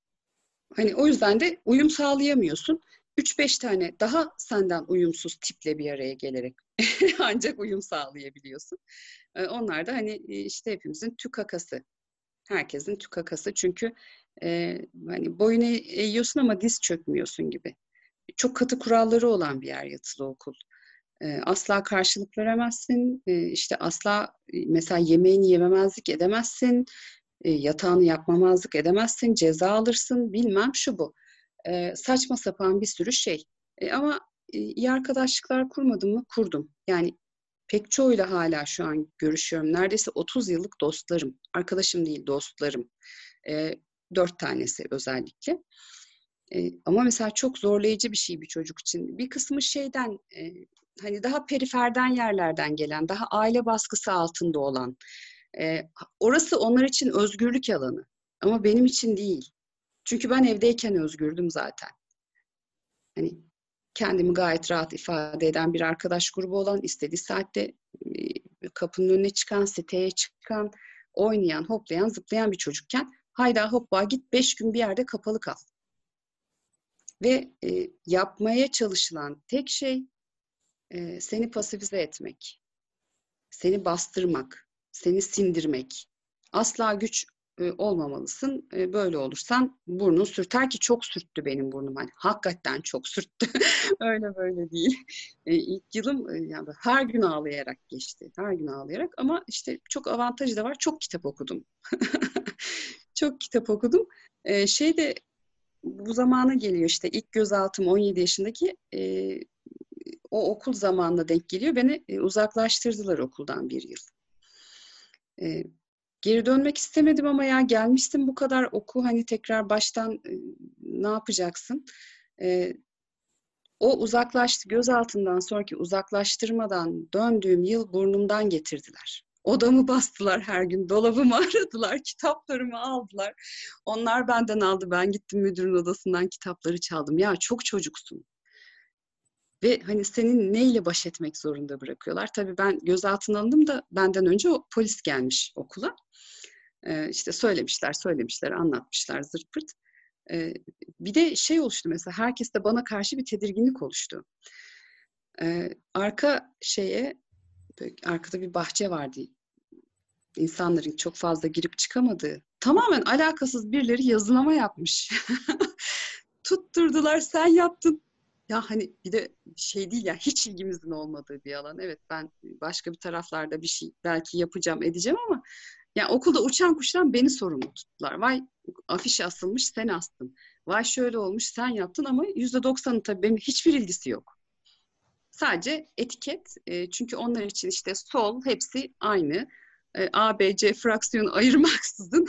Hani o yüzden de uyum sağlayamıyorsun. Üç beş tane daha senden uyumsuz tiple bir araya gelerek ancak uyum sağlayabiliyorsun. E, onlar da hani e, işte hepimizin tükakası. Herkesin tükakası. Çünkü e, hani boyun eğiyorsun ama diz çökmüyorsun gibi. Çok katı kuralları olan bir yer yatılı okul. E, asla karşılık veremezsin. E, işte asla e, mesela yemeğini yememezlik edemezsin. E, yatağını yapmamazlık edemezsin. Ceza alırsın. Bilmem şu bu. E, saçma sapan bir sürü şey. E, ama e, iyi arkadaşlıklar kurmadım mı? Kurdum. Yani pek çoğuyla hala şu an görüşüyorum. Neredeyse otuz yıllık dostlarım. Arkadaşım değil, dostlarım. E, Dört tanesi özellikle. E, ama mesela çok zorlayıcı bir şey bir çocuk için. Bir kısmı şeyden, e, hani daha periferden yerlerden gelen, daha aile baskısı altında olan. E, Orası onlar için özgürlük alanı. Ama benim için değil. Çünkü ben evdeyken özgürdüm zaten. Hani kendimi gayet rahat ifade eden bir arkadaş grubu olan, istediği saatte e, kapının önüne çıkan, siteye çıkan, oynayan, hoplayan, zıplayan bir çocukken hayda hoppa git beş gün bir yerde kapalı kal. Ve e, yapmaya çalışılan tek şey e, seni pasifize etmek, seni bastırmak, seni sindirmek. Asla güç e, olmamalısın. E, böyle olursan burnun sürter ki çok sürttü benim burnum. Hani hakikaten çok sürttü. Öyle böyle değil. E, ilk yılım e, yani her gün ağlayarak geçti. Her gün ağlayarak ama işte çok avantajı da var. Çok kitap okudum. Çok kitap okudum. E, şey de bu zamana geliyor işte ilk gözaltım on yedi yaşındaki e, o okul zamanına denk geliyor. Beni e, uzaklaştırdılar okuldan bir yıl. E, Geri dönmek istemedim ama ya gelmiştim bu kadar oku hani tekrar baştan e, ne yapacaksın? E, O uzaklaştı gözaltından sonraki uzaklaştırmadan döndüğüm yıl burnumdan getirdiler. Odamı bastılar her gün, dolabımı aradılar, kitaplarımı aldılar. Onlar benden aldı, ben gittim müdürün odasından kitapları çaldım. Ya çok çocuksun. Ve hani senin neyle baş etmek zorunda bırakıyorlar. Tabii ben gözaltına alındım da benden önce o polis gelmiş okula. Ee, işte söylemişler, söylemişler, anlatmışlar zırt pırt. Ee, Bir de şey oluştu mesela, herkes de bana karşı bir tedirginlik oluştu. Ee, arka şeye, böyle arkada bir bahçe vardı. İnsanların çok fazla girip çıkamadığı. Tamamen alakasız birileri yazılama yapmış. Tutturdular, sen yaptın. Ya hani bir de şey değil ya, hiç ilgimizin olmadığı bir alan. Evet ben başka bir taraflarda bir şey belki yapacağım edeceğim ama ya okulda uçan kuştan beni sorumlu tuttular. Vay afiş asılmış sen astın. Vay şöyle olmuş sen yaptın ama yüzde doksanı tabii benim hiçbir ilgisi yok. Sadece etiket. E, çünkü onlar için işte sol hepsi aynı. E, A, B, C fraksiyonu ayırmaksızın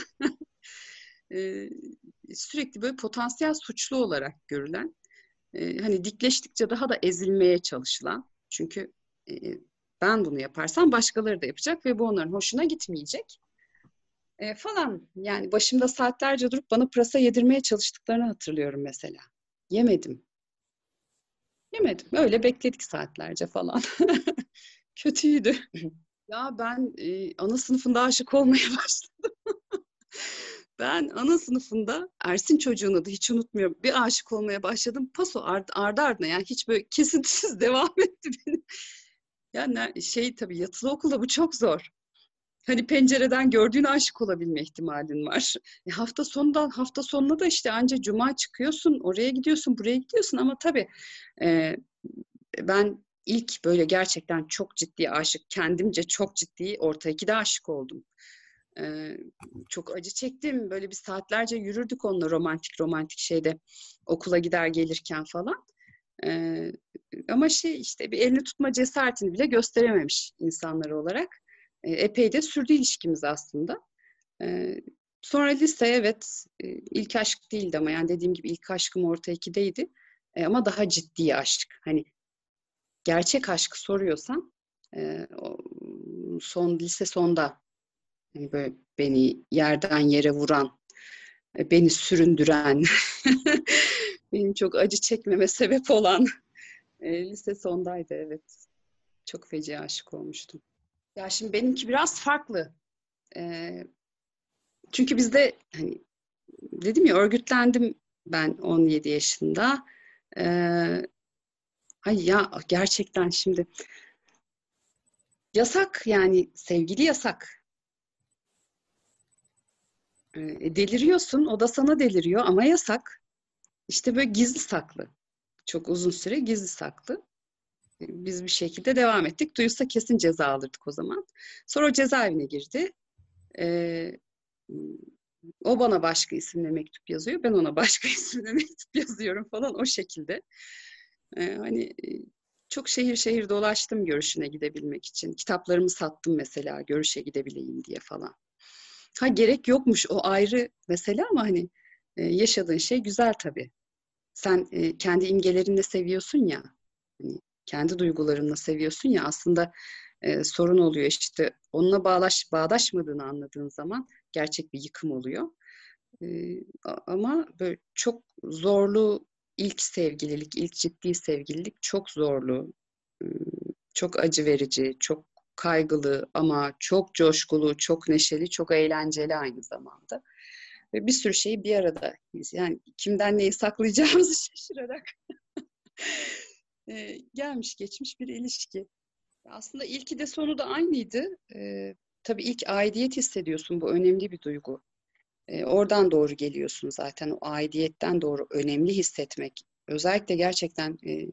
e, sürekli böyle potansiyel suçlu olarak görülen, e, hani dikleştikçe daha da ezilmeye çalışılan. Çünkü e, ben bunu yaparsam başkaları da yapacak ve bu onların hoşuna gitmeyecek. E, falan yani başımda saatlerce durup bana pırasa yedirmeye çalıştıklarını hatırlıyorum mesela. Yemedim. Yemedim. Öyle bekledik saatlerce falan. Kötüydü. Ya ben e, ana sınıfında aşık olmaya başladım. Ben ana sınıfında Ersin çocuğuna da hiç unutmuyorum. Bir aşık olmaya başladım. Paso ard, ardı ardına yani hiç böyle kesintisiz devam etti benim. Yani şey tabii yatılı okulda bu çok zor. Hani pencereden gördüğün aşık olabilme ihtimalin var. E, hafta sonundan hafta sonuna da işte anca cuma çıkıyorsun, oraya gidiyorsun, buraya gidiyorsun ama tabii e, ben ilk böyle gerçekten çok ciddi aşık, kendimce çok ciddi orta ikide aşık oldum. Ee, çok acı çektim. Böyle bir saatlerce yürürdük onunla romantik romantik şeyde okula gider gelirken falan. Ee, ama şey işte bir elini tutma cesaretini bile gösterememiş insanlar olarak. Ee, epey de sürdü ilişkimiz aslında. Ee, sonra lise evet e, ilk aşk değildi ama yani dediğim gibi ilk aşkım orta ikideydi. E, ama daha ciddi aşk. Hani gerçek aşkı soruyorsan e, o son lise sonda hani böyle beni yerden yere vuran, e, beni süründüren, benim çok acı çekmeme sebep olan e, lise sondaydı evet. Çok feci aşık olmuştum. Ya şimdi benimki biraz farklı. E, çünkü bizde hani dedim ya örgütlendim ben on yedi yaşında. E, ay ya gerçekten şimdi yasak yani sevgili yasak. E, deliriyorsun o da sana deliriyor ama yasak. İşte böyle gizli saklı. Çok uzun süre gizli saklı. Biz bir şekilde devam ettik. Duyulsa kesin ceza alırdık o zaman. Sonra o cezaevine girdi. Ee, o bana başka isimle mektup yazıyor. Ben ona başka isimle mektup yazıyorum falan o şekilde. Ee, hani e, çok şehir şehir dolaştım görüşüne gidebilmek için. Kitaplarımı sattım mesela görüşe gidebileyim diye falan. Ha gerek yokmuş o ayrı mesele ama hani e, yaşadığın şey güzel tabii. Sen e, kendi imgelerinle seviyorsun ya. Hani kendi duygularınla seviyorsun ya aslında e, sorun oluyor işte onunla bağlaş bağdaşmadığını anladığın zaman gerçek bir yıkım oluyor. E, ama böyle çok zorlu ilk sevgililik, ilk ciddi sevgililik çok zorlu, e, çok acı verici, çok kaygılı ama çok coşkulu, çok neşeli, çok eğlenceli aynı zamanda. Ve bir sürü şeyi bir arada yani kimden neyi saklayacağımızı şaşırarak e, gelmiş geçmiş bir ilişki. Aslında ilki de sonu da aynıydı. E, tabii ilk aidiyet hissediyorsun. Bu önemli bir duygu. E, oradan doğru geliyorsun zaten. O aidiyetten doğru önemli hissetmek. Özellikle gerçekten e,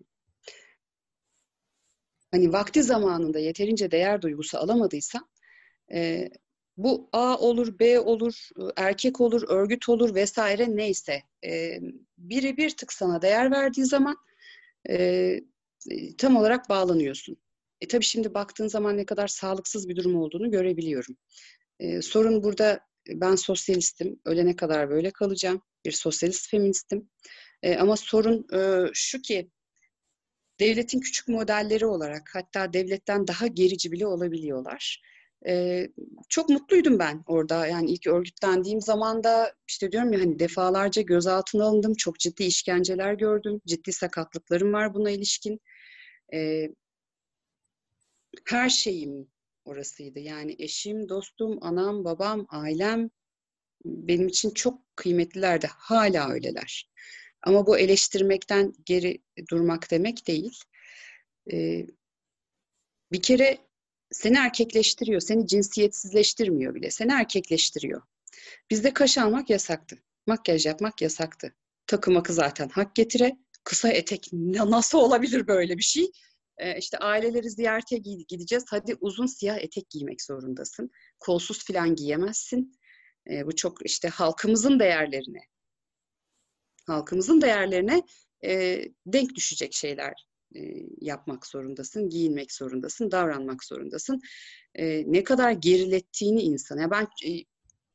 hani vakti zamanında yeterince değer duygusu alamadıysan e, bu A olur, B olur, erkek olur, örgüt olur vesaire neyse. E, biri bir tık sana değer verdiği zaman e, tam olarak bağlanıyorsun. E tabii şimdi baktığın zaman ne kadar sağlıksız bir durum olduğunu görebiliyorum. E, sorun burada ben sosyalistim. Ölene kadar böyle kalacağım. Bir sosyalist feministim. E, ama sorun e, şu ki devletin küçük modelleri olarak hatta devletten daha gerici bile olabiliyorlar. E, çok mutluydum ben orada. Yani ilk örgütlendiğim zaman da işte diyorum ya hani defalarca gözaltına alındım. Çok ciddi işkenceler gördüm. Ciddi sakatlıklarım var buna ilişkin. E, her şeyim orasıydı. Yani eşim, dostum, anam, babam, ailem benim için çok kıymetlilerdi. Hala öyleler. Ama bu eleştirmekten geri durmak demek değil. Ee, bir kere seni erkekleştiriyor, seni cinsiyetsizleştirmiyor bile. Seni erkekleştiriyor. Bizde kaş almak yasaktı. Makyaj yapmak yasaktı. Takı makı zaten hak getire. Kısa etek nasıl olabilir böyle bir şey? Ee, işte aileleri ziyarete gideceğiz. Hadi uzun siyah etek giymek zorundasın. Kolsuz falan giyemezsin. Ee, bu çok işte halkımızın değerlerine, halkımızın değerlerine e, denk düşecek şeyler e, yapmak zorundasın, giyinmek zorundasın, davranmak zorundasın. E, ne kadar gerilettiğini insana. Ya ben e,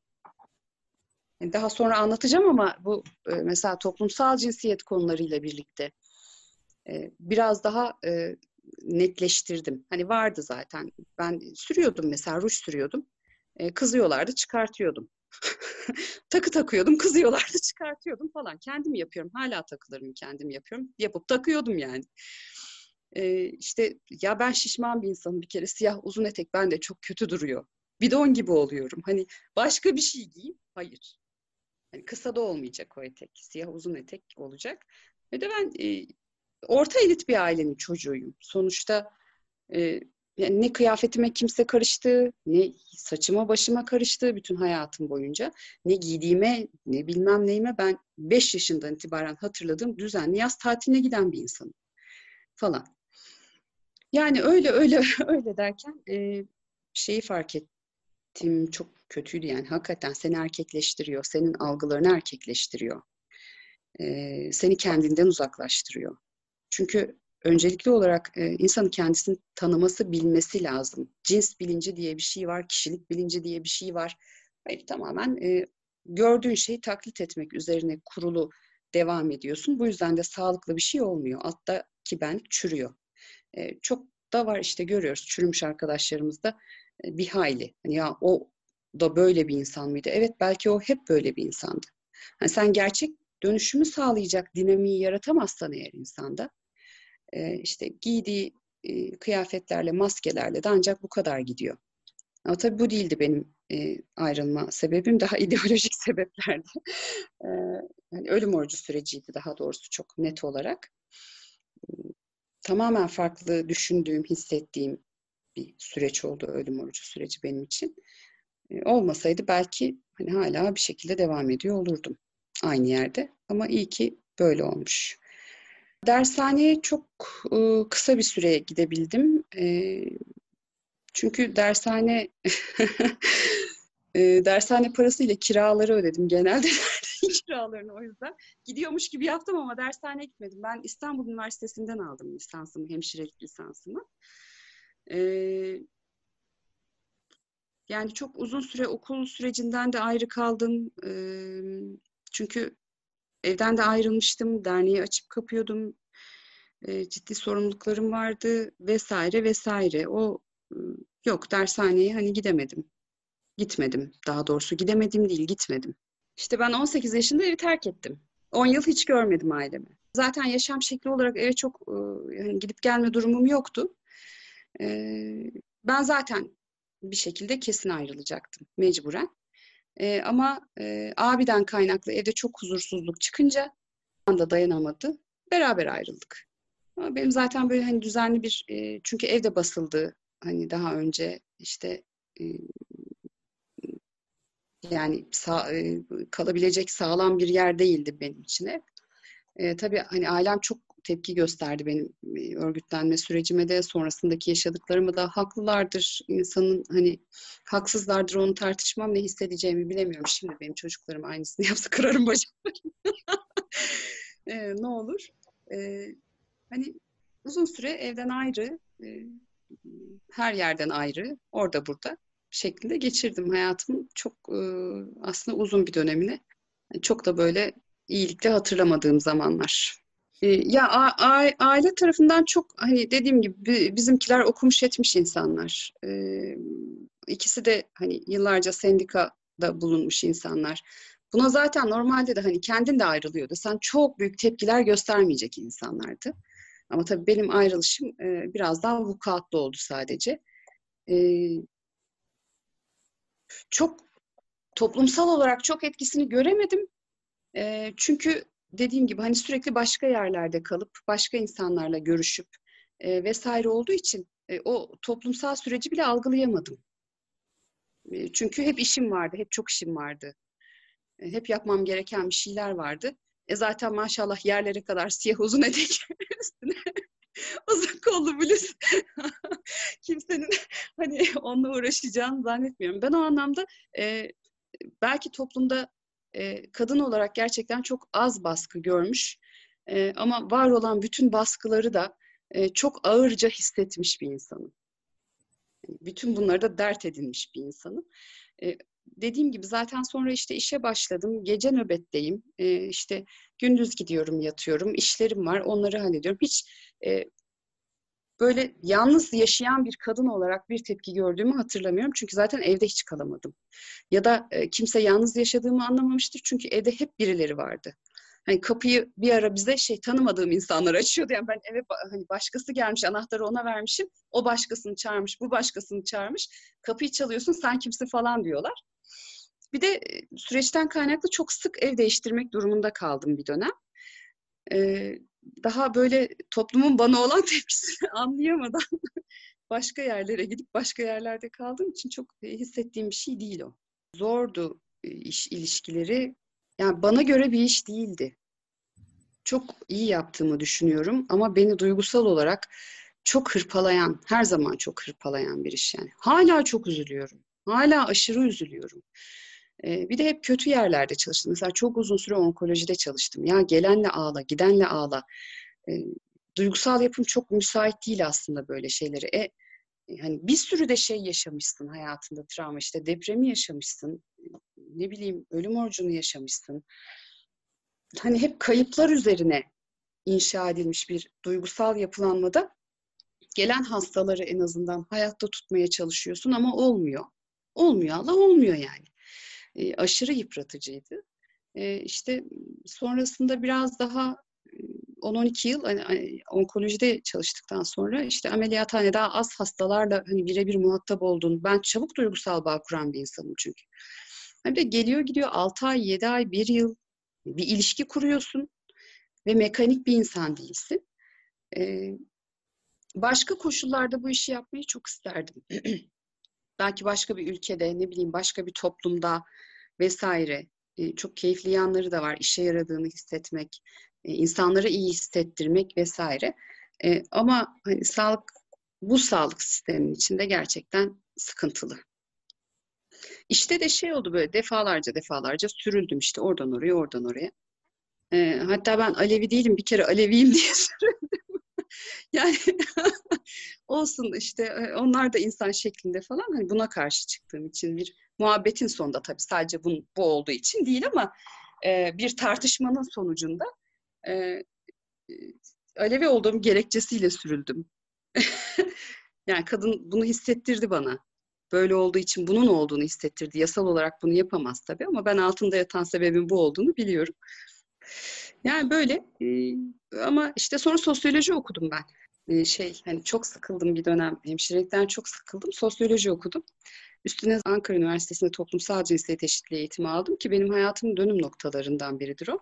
daha sonra anlatacağım ama bu e, mesela toplumsal cinsiyet konularıyla birlikte e, biraz daha e, netleştirdim. Hani vardı zaten. Ben sürüyordum mesela ruj sürüyordum. E, kızıyorlardı, çıkartıyordum. Takı takıyordum, kızıyorlardı, çıkartıyordum falan. Kendim yapıyorum. Hala takılarımı kendim yapıyorum. Yapıp takıyordum yani. E, işte ya ben şişman bir insanım bir kere. Siyah uzun etek bende çok kötü duruyor. Bidon gibi oluyorum. Hani başka bir şey giyeyim. Hayır. Yani kısa da olmayacak o etek. Siyah uzun etek olacak. Ve de ben e, orta elit bir ailenin çocuğuyum. Sonuçta e, yani ne kıyafetime kimse karıştı, ne saçıma başıma karıştı bütün hayatım boyunca. Ne giydiğime, ne bilmem neyime ben beş yaşından itibaren hatırladığım düzenli yaz tatiline giden bir insanım falan. Yani öyle öyle öyle derken e, şeyi fark ettim. Çok kötüydü yani. Hakikaten seni erkekleştiriyor. Senin algılarını erkekleştiriyor. Ee, seni kendinden uzaklaştırıyor. Çünkü öncelikli olarak e, insanın kendisini tanıması, bilmesi lazım. Cins bilinci diye bir şey var, kişilik bilinci diye bir şey var. Hayır, tamamen e, gördüğün şeyi taklit etmek üzerine kurulu devam ediyorsun. Bu yüzden de sağlıklı bir şey olmuyor. Alttaki ben çürüyor. E, çok da var işte, görüyoruz çürümüş arkadaşlarımız da e, bir hayli. Hani ya o da böyle bir insan mıydı? Evet, belki o hep böyle bir insandı. Hani sen gerçek dönüşümü sağlayacak dinamiği yaratamazsan eğer insanda, e, işte giydiği e, kıyafetlerle, maskelerle de ancak bu kadar gidiyor. Ama tabii bu değildi benim e, ayrılma sebebim. Daha ideolojik sebeplerdi. E, yani ölüm orucu süreciydi daha doğrusu, çok net olarak. Tamamen farklı düşündüğüm, hissettiğim bir süreç oldu ölüm orucu süreci benim için. E, olmasaydı belki hani hala bir şekilde devam ediyor olurdum aynı yerde. Ama iyi ki böyle olmuş. Dershaneye çok e, kısa bir süre gidebildim. E, çünkü dershane e, dershane parasıyla kiraları ödedim genelde. Kiralarını, o yüzden. Gidiyormuş gibi yaptım ama dershaneye gitmedim. Ben İstanbul Üniversitesi'nden aldım lisansımı, hemşirelik lisansımı. E, yani çok uzun süre okul sürecinden de ayrı kaldım. E, çünkü evden de ayrılmıştım, derneği açıp kapıyordum. E, ciddi sorumluluklarım vardı vesaire vesaire. O e, yok, dershaneye hani gidemedim. Gitmedim, daha doğrusu gidemedim değil, gitmedim. İşte ben on sekiz yaşında evi terk ettim. on yıl hiç görmedim ailemi. Zaten yaşam şekli olarak eve çok e, hani gidip gelme durumum yoktu. E, ben zaten bir şekilde kesin ayrılacaktım mecburen. E, ama e, abiden kaynaklı evde çok huzursuzluk çıkınca da dayanamadı. Beraber ayrıldık. Ama benim zaten böyle hani düzenli bir e, çünkü evde basıldı hani daha önce işte e, yani sağ, e, kalabilecek sağlam bir yer değildi benim için ev. E, tabii hani ailem çok tepki gösterdi benim e, örgütlenme sürecime de, sonrasındaki yaşadıklarımı da. Haklılardır, insanın hani haksızlardır, onu tartışmam, ne hissedeceğimi bilemiyorum. Şimdi benim çocuklarım aynısını yapsa kırarım bacaklarını. E, ne olur. E, hani uzun süre evden ayrı, e, her yerden ayrı, orada burada şeklinde geçirdim hayatımın çok e, aslında uzun bir dönemini. Çok da böyle iyilikle hatırlamadığım zamanlar. E, ya a- a- aile tarafından çok hani dediğim gibi bi- bizimkiler okumuş etmiş insanlar. E, ikisi de hani yıllarca sendikada bulunmuş insanlar. Buna zaten normalde de hani kendin de ayrılıyordu. Sen çok büyük tepkiler göstermeyecek insanlardı. Ama tabii benim ayrılışım e, biraz daha vukuatlı oldu sadece. E, çok toplumsal olarak çok etkisini göremedim. E, çünkü dediğim gibi hani sürekli başka yerlerde kalıp başka insanlarla görüşüp e, vesaire olduğu için e, o toplumsal süreci bile algılayamadım. E, çünkü hep işim vardı, hep çok işim vardı. E, hep yapmam gereken bir şeyler vardı. E zaten maşallah yerlere kadar siyah uzun etek üstüne uzun kollu bluz. Kimsenin hani onunla uğraşacağını zannetmiyorum. Ben o anlamda e, belki toplumda e, kadın olarak gerçekten çok az baskı görmüş. E, ama var olan bütün baskıları da e, çok ağırca hissetmiş bir insanım. Bütün bunları da dert edinmiş bir insanım. E, dediğim gibi zaten sonra işte işe başladım. Gece nöbetteyim. E, işte gündüz gidiyorum, yatıyorum. İşlerim var, onları hallediyorum. Hiç e, böyle yalnız yaşayan bir kadın olarak bir tepki gördüğümü hatırlamıyorum. Çünkü zaten evde hiç kalamadım. Ya da e, kimse yalnız yaşadığımı anlamamıştır. Çünkü evde hep birileri vardı. Hani kapıyı bir ara bize şey tanımadığım insanlar açıyordu. Yani ben eve hani başkası gelmiş, anahtarı ona vermişim. O başkasını çağırmış, bu başkasını çağırmış. Kapıyı çalıyorsun, sen kimsin falan diyorlar. Bir de e, süreçten kaynaklı çok sık ev değiştirmek durumunda kaldım bir dönem. Ee, daha böyle toplumun bana olan tepkisini anlayamadan başka yerlere gidip başka yerlerde kaldığım için çok e, hissettiğim bir şey değil o. Zordu e, iş ilişkileri. Yani bana göre bir iş değildi. Çok iyi yaptığımı düşünüyorum ama beni duygusal olarak çok hırpalayan, her zaman çok hırpalayan bir iş yani. Hala çok üzülüyorum. Hala aşırı üzülüyorum. Ee, bir de hep kötü yerlerde çalıştım. Mesela çok uzun süre onkolojide çalıştım. Ya gelenle ağla, gidenle ağla. Ee, duygusal yapım çok müsait değil aslında böyle şeyleri. E, hani bir sürü de şey yaşamışsın hayatında, travma, işte depremi yaşamışsın. Ne bileyim, ölüm orucunu yaşamışsın. Hani hep kayıplar üzerine inşa edilmiş bir duygusal yapılanmada gelen hastaları en azından hayatta tutmaya çalışıyorsun ama olmuyor. Olmuyor, Allah olmuyor yani. E, aşırı yıpratıcıydı. E, işte sonrasında biraz daha e, on on iki yıl hani, hani, onkolojide çalıştıktan sonra işte ameliyathanede daha az hastalarla hani birebir muhatap oldun. Ben çabuk duygusal bağ kuran bir insanım çünkü. Hani bir de geliyor gidiyor altı ay, yedi ay, bir yıl bir ilişki kuruyorsun ve mekanik bir insan değilsin. E, başka koşullarda bu işi yapmayı çok isterdim. Belki başka bir ülkede, ne bileyim başka bir toplumda vesaire. E, çok keyifli yanları da var. İşe yaradığını hissetmek, e, insanlara iyi hissettirmek vesaire. E, ama hani sağlık, bu sağlık sisteminin içinde gerçekten sıkıntılı. İşte de şey oldu, böyle defalarca defalarca sürüldüm işte oradan oraya, oradan oraya. E, hatta ben Alevi değilim, bir kere Aleviyim diye sürüldüm. Yani olsun işte, e, onlar da insan şeklinde falan, hani buna karşı çıktığım için bir muhabbetin sonunda, tabii sadece bu, bu olduğu için değil ama e, bir tartışmanın sonucunda e, e, Alevi olduğum gerekçesiyle sürüldüm. Yani kadın bunu hissettirdi bana. Böyle olduğu için bunun olduğunu hissettirdi. Yasal olarak bunu yapamaz tabii ama ben altında yatan sebebin bu olduğunu biliyorum. Yani böyle e, ama işte sonra sosyoloji okudum ben. E, şey hani çok sıkıldım bir dönem. Hemşirelikten çok sıkıldım. Sosyoloji okudum. Üstüne Ankara Üniversitesi'nde toplumsal cinsiyet eşitliği eğitimi aldım ki benim hayatımın dönüm noktalarından biridir o.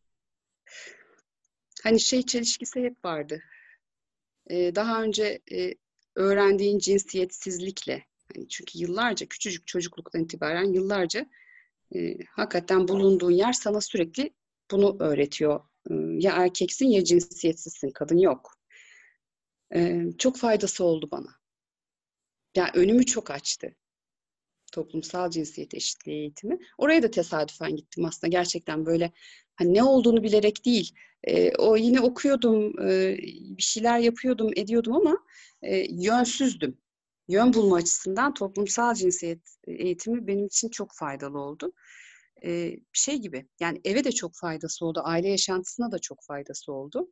Hani şey çelişkisi hep vardı. E, daha önce e, öğrendiğin cinsiyetsizlikle, hani çünkü yıllarca, küçücük çocukluktan itibaren yıllarca e, hakikaten bulunduğun yer sana sürekli bunu öğretiyor. E, ya erkeksin ya cinsiyetsizsin, kadın yok. E, çok faydası oldu bana. Yani önümü çok açtı toplumsal cinsiyet eşitliği eğitimi. Oraya da tesadüfen gittim aslında, gerçekten böyle hani ne olduğunu bilerek değil. E, o yine okuyordum, e, bir şeyler yapıyordum, ediyordum ama e, yönsüzdüm. Yön bulma açısından toplumsal cinsiyet eğitimi benim için çok faydalı oldu. E, şey gibi, yani eve de çok faydası oldu, aile yaşantısına da çok faydası oldu.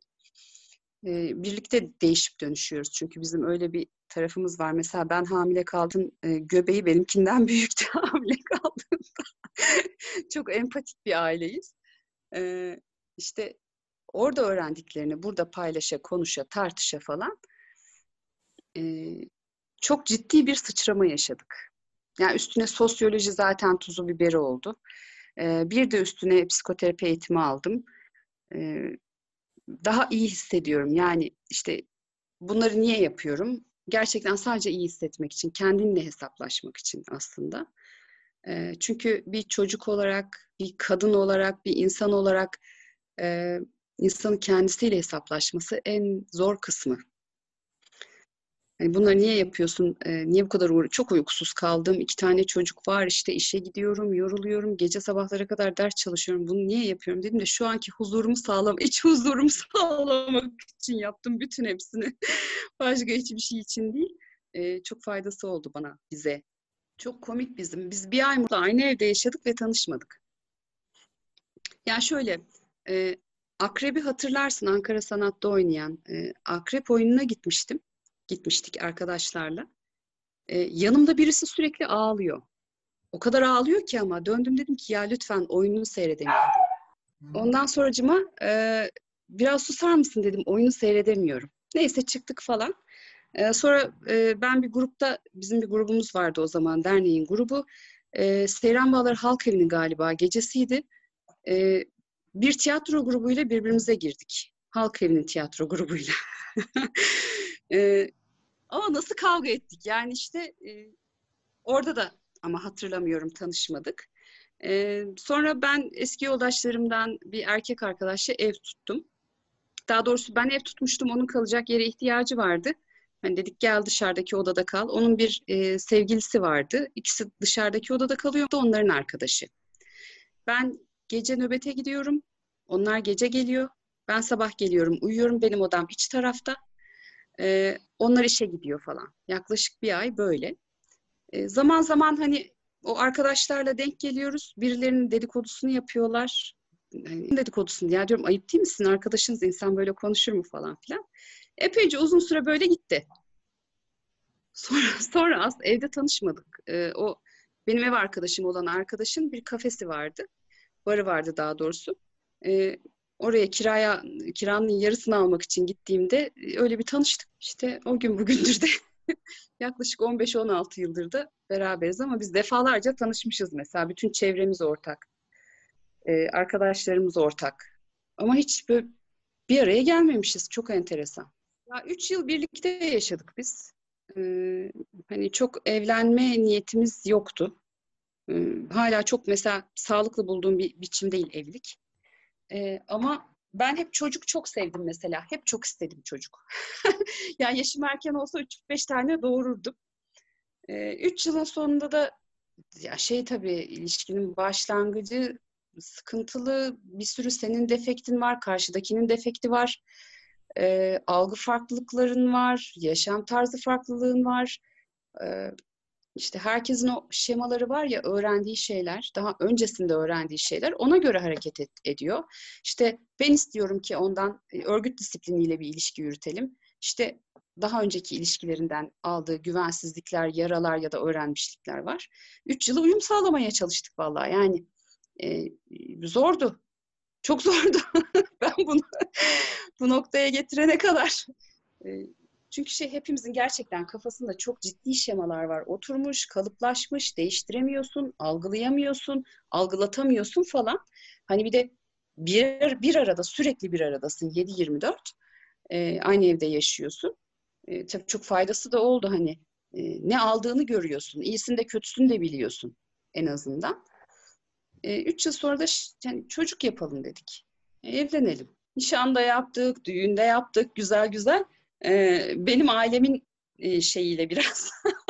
E, birlikte değişip dönüşüyoruz. Çünkü bizim öyle bir tarafımız var. Mesela ben hamile kaldım. E, göbeği benimkinden büyüktü hamile kaldım. Çok empatik bir aileyiz. E, işte orada öğrendiklerini burada paylaşa, konuşa, tartışa falan e, çok ciddi bir sıçrama yaşadık. Yani üstüne sosyoloji zaten tuzu biberi oldu. E, bir de üstüne psikoterapi eğitimi aldım. E, daha iyi hissediyorum. Yani işte bunları niye yapıyorum? Gerçekten sadece iyi hissetmek için, kendinle hesaplaşmak için aslında. E, çünkü bir çocuk olarak, bir kadın olarak, bir insan olarak e, insanın kendisiyle hesaplaşması en zor kısmı. Yani bunları niye yapıyorsun? E, niye bu kadar uğra- çok uykusuz kaldım? İki tane çocuk var, işte işe gidiyorum, yoruluyorum, gece sabahlara kadar ders çalışıyorum. Bunu niye yapıyorum dedim de şu anki huzurumu sağlam, iç huzurumu sağlamak için yaptım bütün hepsini. Başka hiçbir şey için değil. E, çok faydası oldu bana, bize. Çok komik bizim. Biz bir ay mutlu aynı evde yaşadık ve tanışmadık. Yani şöyle, e, Akrep'i hatırlarsın, Ankara Sanat'ta oynayan. E, Akrep oyununa gitmiştim. Gitmiştik arkadaşlarla. E, yanımda birisi sürekli ağlıyor. O kadar ağlıyor ki, ama döndüm dedim ki ya lütfen oyununu seyredemiyorum. Ondan sonracıma e, biraz susar mısın dedim, oyunu seyredemiyorum. Neyse çıktık falan. E, sonra e, ben bir grupta, bizim bir grubumuz vardı o zaman, derneğin grubu. E, Seyran Bağlar Halk Evi'nin galiba gecesiydi. E, bir tiyatro grubuyla birbirimize girdik. Halk Evi'nin tiyatro grubuyla. e, ama nasıl kavga ettik? Yani işte e, orada da, ama hatırlamıyorum, tanışmadık. Ee, sonra ben eski yoldaşlarımdan bir erkek arkadaşla ev tuttum. Daha doğrusu ben ev tutmuştum, onun kalacak yere ihtiyacı vardı. Hani dedik gel dışarıdaki odada kal. Onun bir e, sevgilisi vardı. İkisi dışarıdaki odada kalıyor. O da onların arkadaşı. Ben gece nöbete gidiyorum. Onlar gece geliyor. Ben sabah geliyorum, uyuyorum. Benim odam iç tarafta. Ee, onlar işe gidiyor falan. Yaklaşık bir ay böyle. Ee, zaman zaman hani o arkadaşlarla denk geliyoruz. Birilerinin dedikodusunu yapıyorlar. Yani dedikodusunu ya diyorum ayıp değil misin? Arkadaşınız insan böyle konuşur mu falan filan. Epeyce uzun süre böyle gitti. Sonra, sonra aslında evde tanışmadık. Ee, o benim ev arkadaşım olan arkadaşın bir kafesi vardı. Barı vardı daha doğrusu. Ee, oraya kiraya kiranın yarısını almak için gittiğimde e, öyle bir tanıştık. İşte o gün bugündür de yaklaşık on beş on altı yıldır da beraberiz ama biz defalarca tanışmışız mesela. Bütün çevremiz ortak. Ee, arkadaşlarımız ortak. Ama hiç böyle bir araya gelmemişiz. Çok enteresan. Ya üç yıl birlikte yaşadık biz. Ee, hani çok evlenme niyetimiz yoktu. Ee, hala çok mesela sağlıklı bulduğum bir biçim değil evlilik. Ee, ama ben hep çocuk çok sevdim mesela. Hep çok istedim çocuk. Yani yaşım erken olsa üç beş tane doğururdum. Ee, üç yılın sonunda da ya şey tabii ilişkinin başlangıcı sıkıntılı. Bir sürü senin defektin var, karşıdakinin defekti var. Ee, algı farklılıkların var, yaşam tarzı farklılığın var. Ee, işte herkesin o şemaları var ya öğrendiği şeyler, daha öncesinde öğrendiği şeyler ona göre hareket et, ediyor. İşte ben istiyorum ki ondan e, örgüt disipliniyle bir ilişki yürütelim. İşte daha önceki ilişkilerinden aldığı güvensizlikler, yaralar ya da öğrenmişlikler var. Üç yılı uyum sağlamaya çalıştık vallahi. Yani e, zordu. Çok zordu. Ben bunu bu noktaya getirene kadar. E, Çünkü şey hepimizin gerçekten kafasında çok ciddi şemalar var. Oturmuş, kalıplaşmış, değiştiremiyorsun, algılayamıyorsun, algılatamıyorsun falan. Hani bir de bir, bir arada sürekli bir aradasın yedi yirmi dört. E, aynı evde yaşıyorsun. E, tabii çok faydası da oldu hani. E, ne aldığını görüyorsun. İyisini de kötüsünü de biliyorsun en azından. E, üç yıl sonra da yani çocuk yapalım dedik. E, evlenelim. Nişanda yaptık, düğünde yaptık, güzel güzel. E, benim ailemin e, şeyiyle biraz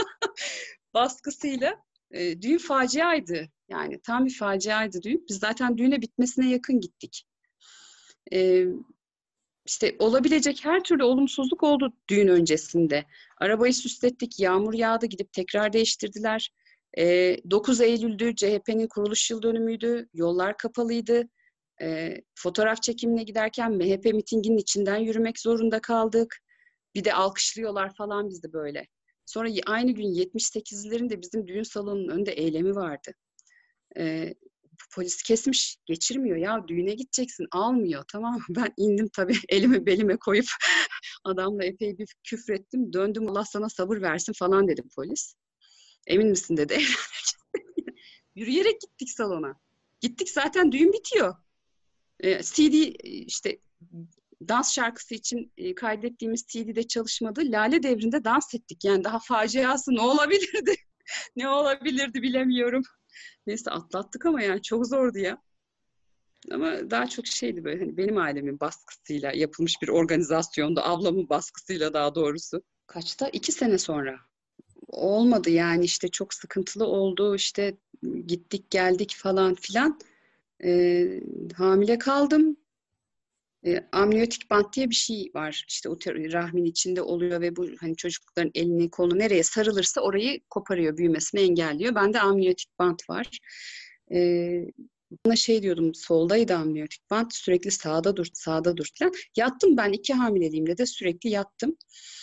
baskısıyla e, düğün faciaydı. Yani tam bir faciaydı düğün. Biz zaten düğüne bitmesine yakın gittik. E, işte olabilecek her türlü olumsuzluk oldu düğün öncesinde. Arabayı süslettik, yağmur yağdı, gidip tekrar değiştirdiler. E, dokuz Eylül'dü, C H P'nin kuruluş yıl dönümüydü, yollar kapalıydı. E, fotoğraf çekimine giderken M H P mitinginin içinden yürümek zorunda kaldık. Bir de alkışlıyorlar falan bizi böyle. Sonra aynı gün yetmiş sekizlerin de bizim düğün salonunun önünde eylemi vardı. E, Polis kesmiş, geçirmiyor ya düğüne gideceksin, almıyor tamam mı? Ben indim tabii elimi belime koyup adamla epey bir küfrettim. Döndüm Allah sana sabır versin falan dedi polis. Emin misin dedi. Yürüyerek gittik salona. Gittik zaten düğün bitiyor. E, C D işte dans şarkısı için e, kaydettiğimiz C D'de çalışmadı. Lale Devri'nde dans ettik. Yani daha faciası ne olabilirdi? Ne olabilirdi bilemiyorum. Neyse atlattık ama yani çok zordu ya. Ama daha çok şeydi böyle hani benim ailemin baskısıyla yapılmış bir organizasyonda, ablamın baskısıyla daha doğrusu. Kaçta? İki sene sonra. Olmadı yani işte çok sıkıntılı oldu işte gittik geldik falan filan. Ee, hamile kaldım. Ee, amniyotik bant diye bir şey var işte o rahmin içinde oluyor ve bu hani çocukların elini kolunu nereye sarılırsa orayı koparıyor, büyümesini engelliyor. Bende amniyotik bant var. Ee, Bana şey diyordum soldaydı amniyotik bant sürekli sağda dur sağda dur falan. Yattım ben iki hamileliğimde de sürekli yattım.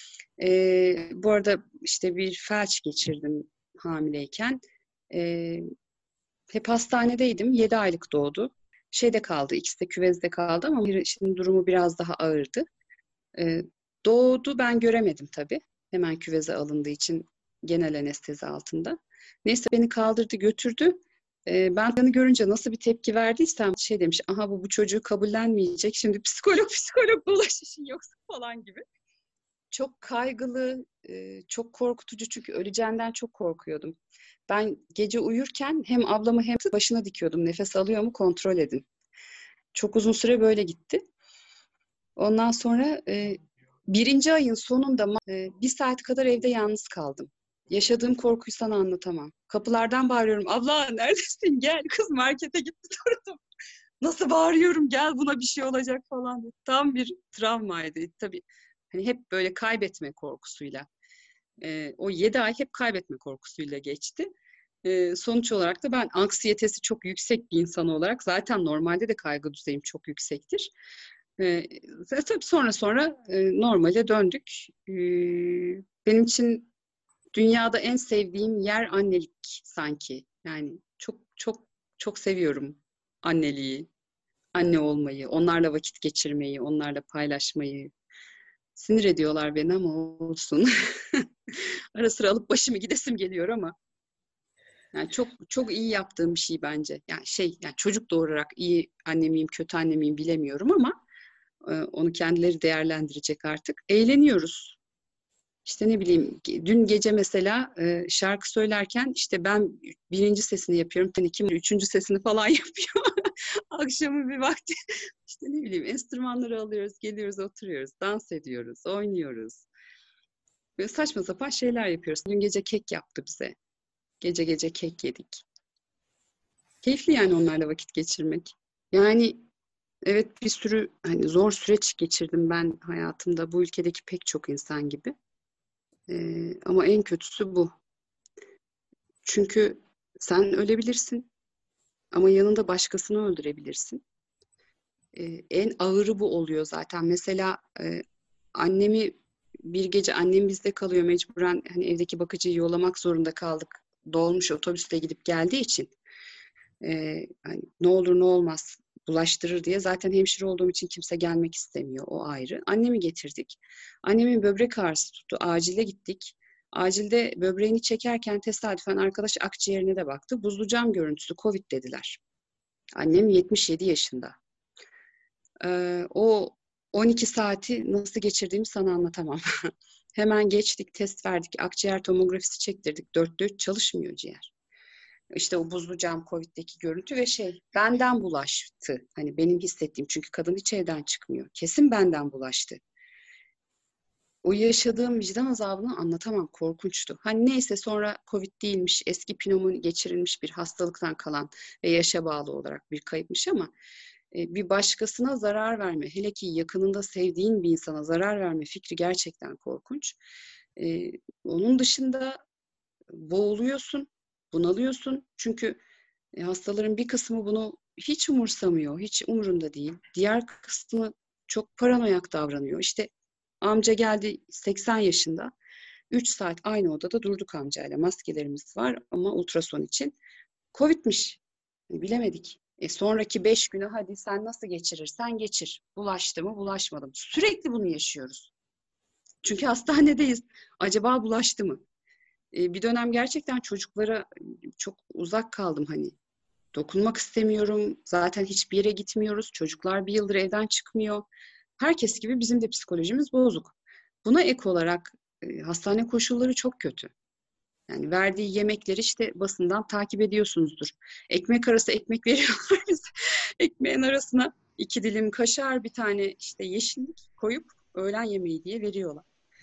Ee, bu arada işte bir felç geçirdim hamileyken. Ee, Hep hastanedeydim. Yedi aylık doğdu. Şeyde kaldı, ikisi de küvezde kaldı ama bir, şimdi durumu biraz daha ağırdı. Ee, Doğdu ben göremedim tabii. Hemen küveze alındığı için genel anestezi altında. Neyse beni kaldırdı götürdü. Ee, ben beni görünce nasıl bir tepki verdiysem şey demiş, aha bu bu çocuğu kabullenmeyecek. Şimdi psikolog psikolog dolaşışın yoksa falan gibi. Çok kaygılı, e, çok korkutucu çünkü öleceğinden çok korkuyordum. Ben gece uyurken hem ablamı hem başına dikiyordum. Nefes alıyor mu kontrol edin. Çok uzun süre böyle gitti. Ondan sonra e, Birinci ayın sonunda ma- e, bir saat kadar evde yalnız kaldım. Yaşadığım korkuyu sana anlatamam. Kapılardan bağırıyorum. Abla neredesin? Gel kız markete gitti durdum. Nasıl bağırıyorum? Gel buna bir şey olacak falan diye. Tam bir travmaydı. Tabii hani hep böyle kaybetme korkusuyla. E, o yedi ay hep kaybetme korkusuyla geçti. E, sonuç olarak da ben anksiyetesi çok yüksek bir insan olarak zaten normalde de kaygı düzeyim çok yüksektir. E, tabii sonra sonra e, normale döndük. E, benim için dünyada en sevdiğim yer annelik sanki. Yani çok çok çok seviyorum anneliği, anne olmayı, onlarla vakit geçirmeyi, onlarla paylaşmayı. Sinir ediyorlar beni ama olsun. Ara sıra alıp başımı gidesim geliyor ama yani çok çok iyi yaptığım bir şey bence. Yani şey yani çocuk doğurarak iyi anne miyim, kötü anne miyim bilemiyorum ama e, onu kendileri değerlendirecek artık. Eğleniyoruz. İşte ne bileyim dün gece mesela e, şarkı söylerken işte ben birinci sesini yapıyorum. Hani kim üçüncü sesini falan yapıyor. Akşamı bir vakti işte ne bileyim enstrümanları alıyoruz, geliyoruz, oturuyoruz, dans ediyoruz, oynuyoruz. Böyle saçma sapan şeyler yapıyoruz. Dün gece kek yaptı bize. Gece gece kek yedik. Keyifli yani onlarla vakit geçirmek. Yani evet bir sürü hani zor süreç geçirdim ben hayatımda bu ülkedeki pek çok insan gibi. Ee, ama en kötüsü bu. Çünkü sen ölebilirsin ama yanında başkasını öldürebilirsin. Ee, en ağırı bu oluyor zaten. Mesela e, annemi bir gece annem bizde kalıyor mecburen hani evdeki bakıcıyı yollamak zorunda kaldık. Dolmuş otobüste gidip geldiği için. Ee, hani ne olur ne olmaz bulaştırır diye. Zaten hemşire olduğum için kimse gelmek istemiyor. O ayrı. Annemi getirdik. Annemin böbrek ağrısı tuttu. Acile gittik. Acilde böbreğini çekerken tesadüfen arkadaş akciğerine de baktı. Buzlu cam görüntüsü Covid dediler. Annem yetmiş yedi yaşında. Ee, o on iki saati nasıl geçirdiğimi sana anlatamam. Hemen geçtik, test verdik, akciğer tomografisi çektirdik. Dört dört çalışmıyor ciğer. İşte o buzlu cam Covid'deki görüntü ve şey benden bulaştı. Hani benim hissettiğim çünkü kadın hiç evden çıkmıyor. Kesin benden bulaştı. O yaşadığım vicdan azabını anlatamam. Korkunçtu. Hani neyse sonra Covid değilmiş, eski pnömoni geçirilmiş bir hastalıktan kalan ve yaşa bağlı olarak bir kayıpmış ama e, bir başkasına zarar verme, hele ki yakınında sevdiğin bir insana zarar verme fikri gerçekten korkunç. E, onun dışında boğuluyorsun, bunalıyorsun. Çünkü e, hastaların bir kısmı bunu hiç umursamıyor, hiç umurunda değil. Diğer kısmı çok paranoyak davranıyor. İşte amca geldi seksen yaşında. üç saat aynı odada durduk amcayla. Maskelerimiz var ama ultrason için. Covid'miş. E, bilemedik. E sonraki beş günü hadi sen nasıl geçirirsen geçir. Bulaştı mı bulaşmadı mı? Sürekli bunu yaşıyoruz. Çünkü hastanedeyiz. Acaba bulaştı mı? E, bir dönem gerçekten çocuklara çok uzak kaldım hani. Dokunmak istemiyorum. Zaten hiçbir yere gitmiyoruz. Çocuklar bir yıldır evden çıkmıyor. Herkes gibi bizim de psikolojimiz bozuk. Buna ek olarak e, hastane koşulları çok kötü. Yani verdiği yemekleri işte basından takip ediyorsunuzdur. Ekmek arası ekmek veriyorlar bize. Ekmeğin arasına iki dilim kaşar, bir tane işte yeşillik koyup öğlen yemeği diye veriyorlar.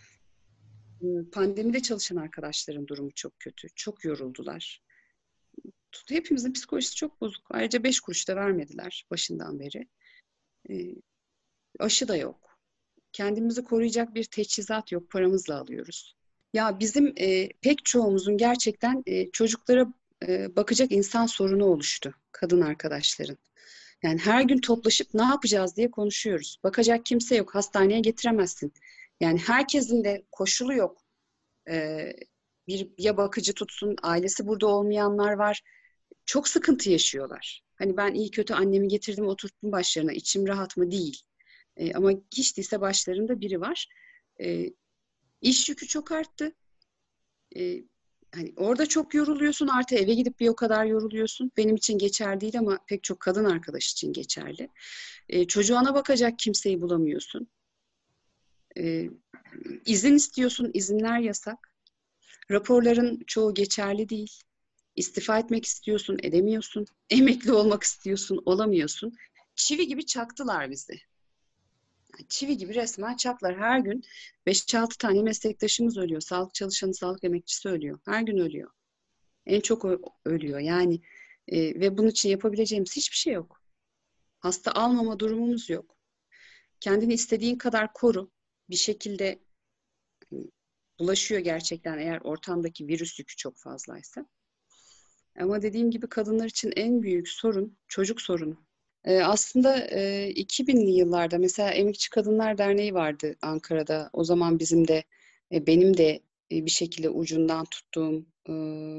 Pandemide çalışan arkadaşların durumu çok kötü. Çok yoruldular. Hepimizin psikolojisi çok bozuk. Ayrıca beş kuruş da vermediler başından beri. E, aşı da yok. Kendimizi koruyacak bir teçhizat yok. Paramızla alıyoruz. Ya bizim e, pek çoğumuzun gerçekten e, çocuklara e, bakacak insan sorunu oluştu. Kadın arkadaşların. Yani her gün toplaşıp ne yapacağız diye konuşuyoruz. Bakacak kimse yok. Hastaneye getiremezsin. Yani herkesin de koşulu yok. E, bir ya bakıcı tutsun, ailesi burada olmayanlar var. Çok sıkıntı yaşıyorlar. Hani ben iyi kötü annemi getirdim, oturttum başlarına. İçim rahat mı? Değil. E, ama hiç değilse başlarında biri var. E, iş yükü çok arttı. E, hani orada çok yoruluyorsun, artı eve gidip bir o kadar yoruluyorsun. Benim için geçerli değil ama pek çok kadın arkadaş için geçerli. E, çocuğuna bakacak kimseyi bulamıyorsun. E, izin istiyorsun, izinler yasak. Raporların çoğu geçerli değil. İstifa etmek istiyorsun, edemiyorsun. Emekli olmak istiyorsun, olamıyorsun. Çivi gibi çaktılar bizi. Yani çivi gibi resmen çatlar. Her gün beş altı tane meslektaşımız ölüyor. Sağlık çalışanı, sağlık emekçisi ölüyor. Her gün ölüyor. En çok ö- ölüyor. Yani e, ve bunun için yapabileceğimiz hiçbir şey yok. Hasta almama durumumuz yok. Kendini istediğin kadar koru. Bir şekilde hani, bulaşıyor gerçekten eğer ortamdaki virüs yükü çok fazlaysa. Ama dediğim gibi kadınlar için en büyük sorun çocuk sorunu. Ee, aslında e, iki binli yıllarda mesela Emekçi Kadınlar Derneği vardı Ankara'da. O zaman bizim de e, benim de e, bir şekilde ucundan tuttuğum e,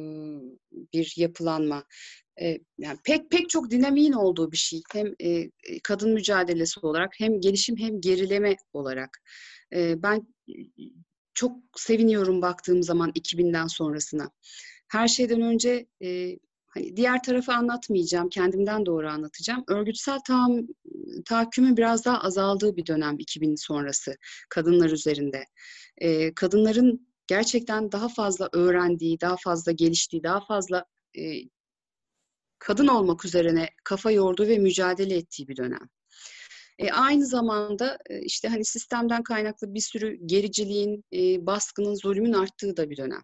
bir yapılanma. E, yani pek pek çok dinamiğin olduğu bir şey. Hem e, kadın mücadelesi olarak hem gelişim hem gerileme olarak. E, ben e, çok seviniyorum baktığım zaman iki binden sonrasına. Her şeyden önce e, hani diğer tarafı anlatmayacağım, kendimden doğru anlatacağım. Örgütsel tahamm- tahakkümün biraz daha azaldığı bir dönem iki bin sonrası kadınlar üzerinde. Ee, kadınların gerçekten daha fazla öğrendiği, daha fazla geliştiği, daha fazla e, kadın olmak üzerine kafa yorduğu ve mücadele ettiği bir dönem. E, aynı zamanda e, işte hani sistemden kaynaklı bir sürü gericiliğin, e, baskının, zulmün arttığı da bir dönem.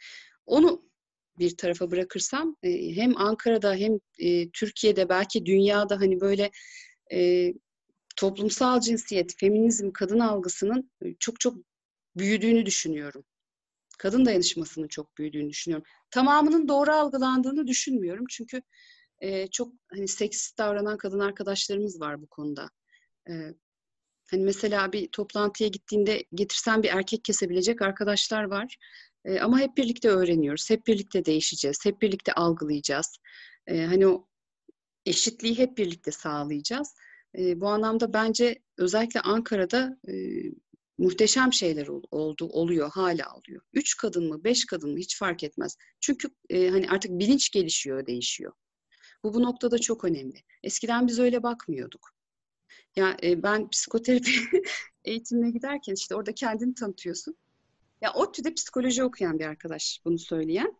Onu bir tarafa bırakırsam e, hem Ankara'da hem e, Türkiye'de belki dünyada hani böyle e, toplumsal cinsiyet, feminizm, kadın algısının e, çok çok büyüdüğünü düşünüyorum. Kadın dayanışmasının çok büyüdüğünü düşünüyorum. Tamamının doğru algılandığını düşünmüyorum. Çünkü e, çok hani seksist davranan kadın arkadaşlarımız var bu konuda. E, Hani mesela bir toplantıya gittiğinde getirsen bir erkek kesebilecek arkadaşlar var. E, ama hep birlikte öğreniyoruz, hep birlikte değişeceğiz, hep birlikte algılayacağız. E, hani o eşitliği hep birlikte sağlayacağız. E, bu anlamda bence özellikle Ankara'da e, muhteşem şeyler ol- oldu, oluyor, hala oluyor. Üç kadın mı, beş kadın mı hiç fark etmez. Çünkü e, hani artık bilinç gelişiyor, değişiyor. Bu bu noktada çok önemli. Eskiden biz öyle bakmıyorduk. Ya e, ben psikoterapi eğitimine giderken işte orada kendini tanıtıyorsun. Ya ODTÜ'de psikoloji okuyan bir arkadaş bunu söyleyen.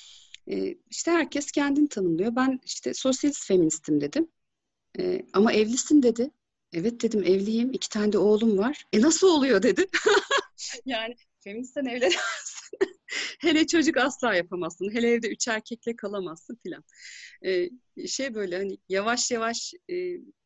E, işte herkes kendini tanımlıyor. Ben işte sosyalist feministim dedim. E, ama evlisin dedi. Evet dedim evliyim. İki tane de oğlum var. E nasıl oluyor dedi. Yani feministsen evlenemezsin. Hele çocuk asla yapamazsın. Hele evde üç erkekle kalamazsın filan. E, şey böyle hani yavaş yavaş e,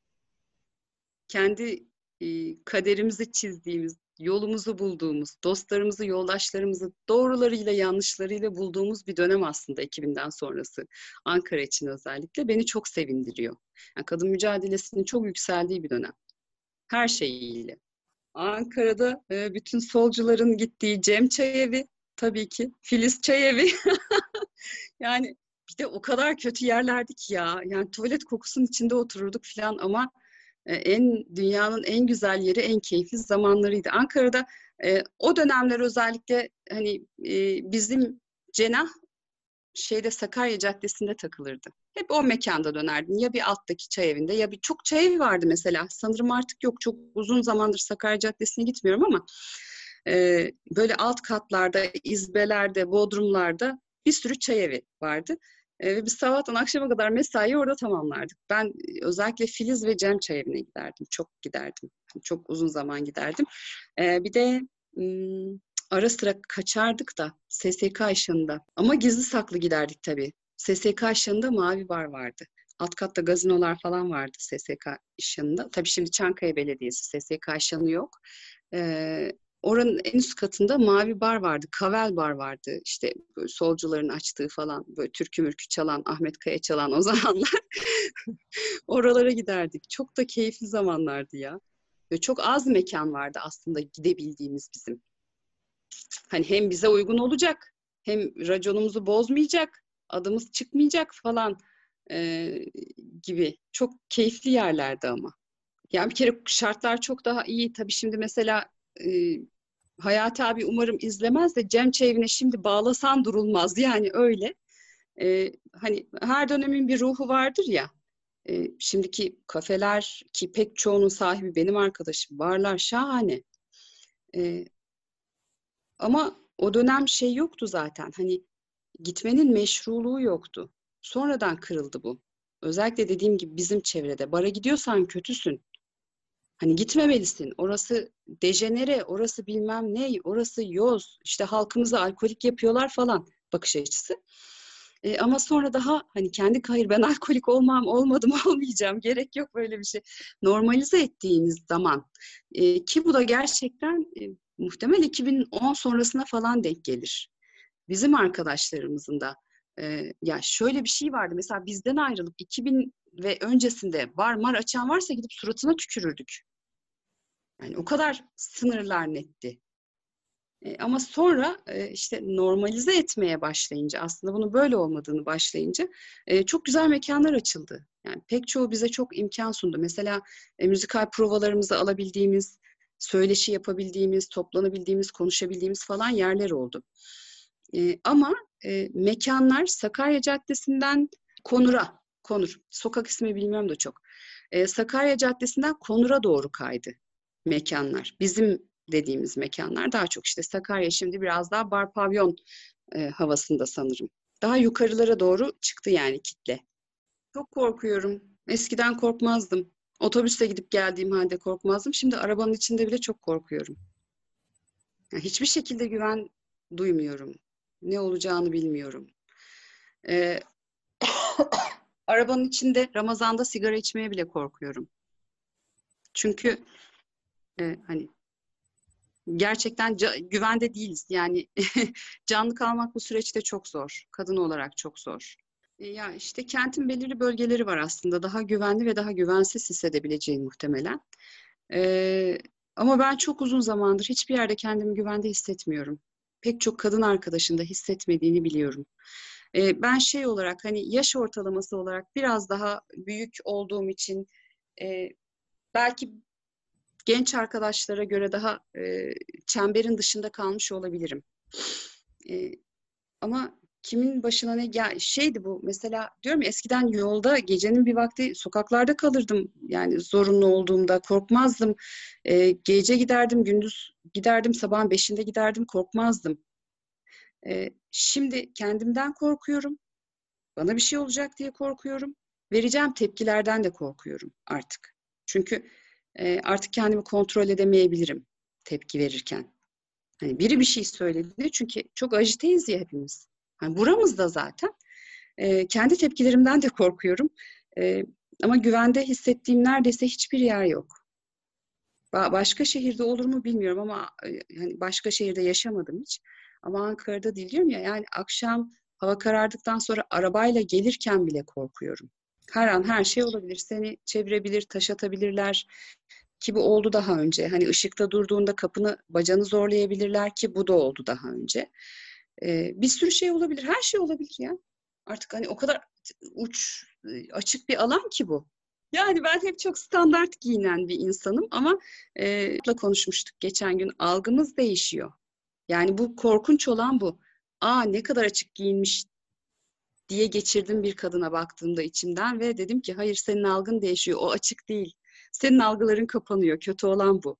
kendi e, kaderimizi çizdiğimiz, yolumuzu bulduğumuz, dostlarımızı, yoldaşlarımızı doğrularıyla yanlışlarıyla bulduğumuz bir dönem aslında iki binden sonrası. Ankara için özellikle beni çok sevindiriyor. Yani kadın mücadelesinin çok yükseldiği bir dönem. Her şeyiyle. Ankara'da e, bütün solcuların gittiği Cem Çayevi, tabii ki Filiz Çayevi. Yani bir de o kadar kötü yerlerdi ki ya. Yani tuvalet kokusunun içinde otururduk falan ama e, en dünyanın en güzel yeri, en keyifli zamanlarıydı. Ankara'da e, o dönemler özellikle hani e, bizim cenah şeyde Sakarya Caddesi'nde takılırdı. Hep o mekanda dönerdin. Ya bir alttaki çay evinde ya bir çok çay evi vardı mesela. Sanırım artık yok. Çok uzun zamandır Sakarya Caddesi'ne gitmiyorum ama e, böyle alt katlarda, izbelerde, bodrumlarda bir sürü çay evi vardı. E, ve biz sabahtan akşama kadar mesaiyi orada tamamlardık. Ben e, özellikle Filiz ve Cem çay evine giderdim. Çok giderdim. Çok uzun zaman giderdim. E, bir de hmm, ara sıra kaçardık da S S K ışığında. Ama gizli saklı giderdik tabii. S S K ışığında Mavi Bar vardı. Alt katta gazinolar falan vardı S S K ışığında. Tabii şimdi Çankaya Belediyesi S S K ışığı yok. Ee, Oranın en üst katında Mavi Bar vardı. Kavel Bar vardı. İşte böyle solcuların açtığı falan. Böyle türkü mürkü çalan, Ahmet Kaya çalan o zamanlar. Oralara giderdik. Çok da keyifli zamanlardı ya. Ve çok az mekan vardı aslında gidebildiğimiz bizim. Hani hem bize uygun olacak, hem raconumuzu bozmayacak, adımız çıkmayacak falan e, gibi. Çok keyifli yerlerdi ama. Yani bir kere şartlar çok daha iyi. Tabii şimdi mesela e, Hayati abi umarım izlemez de Cem Çevik'e şimdi bağlasan durulmaz. Yani öyle. E, hani her dönemin bir ruhu vardır ya. E, şimdiki kafeler ki pek çoğunun sahibi benim arkadaşım. Barlar şahane. E, Ama o dönem şey yoktu zaten. Hani gitmenin meşruluğu yoktu. Sonradan kırıldı bu. Özellikle dediğim gibi bizim çevrede. Bara gidiyorsan kötüsün. Hani gitmemelisin. Orası dejenere, orası bilmem ne, orası yoz. İşte halkımızı alkolik yapıyorlar falan bakış açısı. E, ama sonra daha hani kendi hayır ben alkolik olmam, olmadım, olmayacağım. Gerek yok böyle bir şey. Normalize ettiğiniz zaman e, ki bu da gerçekten e, muhtemel iki bin on sonrasına falan denk gelir. Bizim arkadaşlarımızın da e, ya şöyle bir şey vardı. Mesela bizden ayrılıp iki bin ve öncesinde bar mar açan varsa gidip suratına tükürürdük. Yani o kadar sınırlar netti. E, ama sonra e, işte normalize etmeye başlayınca aslında bunun böyle olmadığını başlayınca e, çok güzel mekanlar açıldı. Yani pek çoğu bize çok imkan sundu. Mesela e, müzikal provalarımızı alabildiğimiz, söyleşi yapabildiğimiz, toplanabildiğimiz, konuşabildiğimiz falan yerler oldu. E, ama e, mekanlar Sakarya Caddesi'nden Konur'a, Konur, sokak ismi bilmiyorum da çok. E, Sakarya Caddesi'nden Konur'a doğru kaydı mekanlar. Bizim dediğimiz mekanlar daha çok işte Sakarya şimdi biraz daha bar pavyon e, havasında sanırım. Daha yukarılara doğru çıktı yani kitle. Çok korkuyorum. Eskiden korkmazdım. Otobüste gidip geldiğim halde korkmazdım. Şimdi arabanın içinde bile çok korkuyorum. Yani hiçbir şekilde güven duymuyorum. Ne olacağını bilmiyorum. Ee, arabanın içinde Ramazan'da sigara içmeye bile korkuyorum. Çünkü e, hani gerçekten ca- güvende değiliz. Yani canlı kalmak bu süreçte çok zor. Kadın olarak çok zor. E, ya işte kentin belirli bölgeleri var aslında. Daha güvenli ve daha güvensiz hissedebileceğin muhtemelen. E, ama ben çok uzun zamandır hiçbir yerde kendimi güvende hissetmiyorum. Pek çok kadın arkadaşın da hissetmediğini biliyorum. E, ben şey olarak hani yaş ortalaması olarak biraz daha büyük olduğum için e, belki genç arkadaşlara göre daha e, çemberin dışında kalmış olabilirim. E, ama kimin başına ne gel şeydi bu mesela diyorum ya eskiden yolda gecenin bir vakti sokaklarda kalırdım yani zorunlu olduğumda korkmazdım. E, gece giderdim gündüz giderdim sabahın beşinde giderdim korkmazdım. E, şimdi kendimden korkuyorum. Bana bir şey olacak diye korkuyorum. Vereceğim tepkilerden de korkuyorum artık. Çünkü e, artık kendimi kontrol edemeyebilirim tepki verirken. Hani biri bir şey söyledi çünkü çok ajiteyiz ya hepimiz. Hani buramızda zaten. E, kendi tepkilerimden de korkuyorum. E, ama güvende hissettiğim neredeyse hiçbir yer yok. Ba- başka şehirde olur mu bilmiyorum ama e, hani başka şehirde yaşamadım hiç. Ama Ankara'da değil diyorum ya yani akşam hava karardıktan sonra arabayla gelirken bile korkuyorum. Her an her şey olabilir. Seni çevirebilir, taş atabilirler ki bu oldu daha önce. Hani ışıkta durduğunda kapını, bacanı zorlayabilirler ki bu da oldu daha önce. Ee, bir sürü şey olabilir. Her şey olabilir ya. Artık hani o kadar uç, açık bir alan ki bu. Yani ben hep çok standart giyinen bir insanım ama e, konuşmuştuk geçen gün algımız değişiyor. Yani bu korkunç olan bu. Aa ne kadar açık giyinmiş diye geçirdim bir kadına baktığımda içimden ve dedim ki hayır senin algın değişiyor. O açık değil. Senin algıların kapanıyor. Kötü olan bu.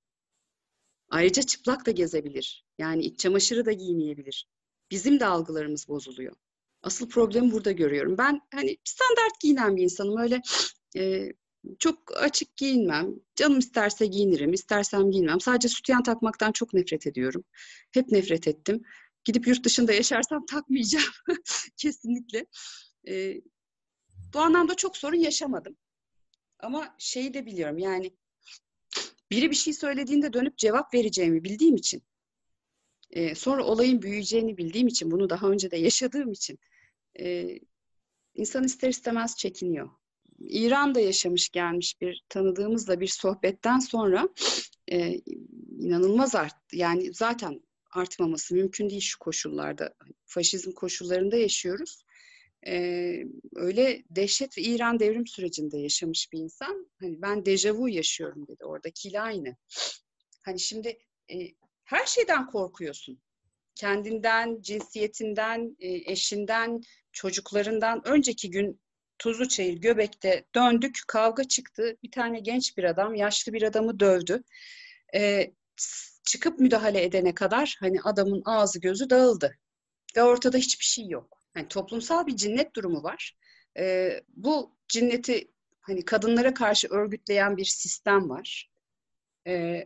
Ayrıca çıplak da gezebilir. Yani iç çamaşırı da giymeyebilir. Bizim de algılarımız bozuluyor. Asıl problemi burada görüyorum. Ben hani standart giyinen bir insanım. Öyle e, çok açık giyinmem. Canım isterse giyinirim, istersem giyinmem. Sadece sütyen takmaktan çok nefret ediyorum. Hep nefret ettim. Gidip yurt dışında yaşarsam takmayacağım. Kesinlikle. E, bu anlamda çok sorun yaşamadım. Ama şeyi de biliyorum yani biri bir şey söylediğinde dönüp cevap vereceğimi bildiğim için e, sonra olayın büyüyeceğini bildiğim için bunu daha önce de yaşadığım için e, insan ister istemez çekiniyor. İran'da yaşamış gelmiş bir tanıdığımızla bir sohbetten sonra e, inanılmaz arttı. Yani zaten artmaması mümkün değil şu koşullarda. Faşizm koşullarında yaşıyoruz. Ee, öyle dehşet ve İran devrim sürecinde yaşamış bir insan. Hani ben dejavu yaşıyorum dedi. Oradakiyle aynı. Hani şimdi e, her şeyden korkuyorsun. Kendinden, cinsiyetinden, e, eşinden, çocuklarından. Önceki gün Tuzluçayır Göbek'te döndük, kavga çıktı. Bir tane genç bir adam, yaşlı bir adamı dövdü. Ee, çıkıp müdahale edene kadar hani adamın ağzı gözü dağıldı. Ve ortada hiçbir şey yok. Yani toplumsal bir cinnet durumu var. Ee, bu cinneti hani kadınlara karşı örgütleyen bir sistem var. E,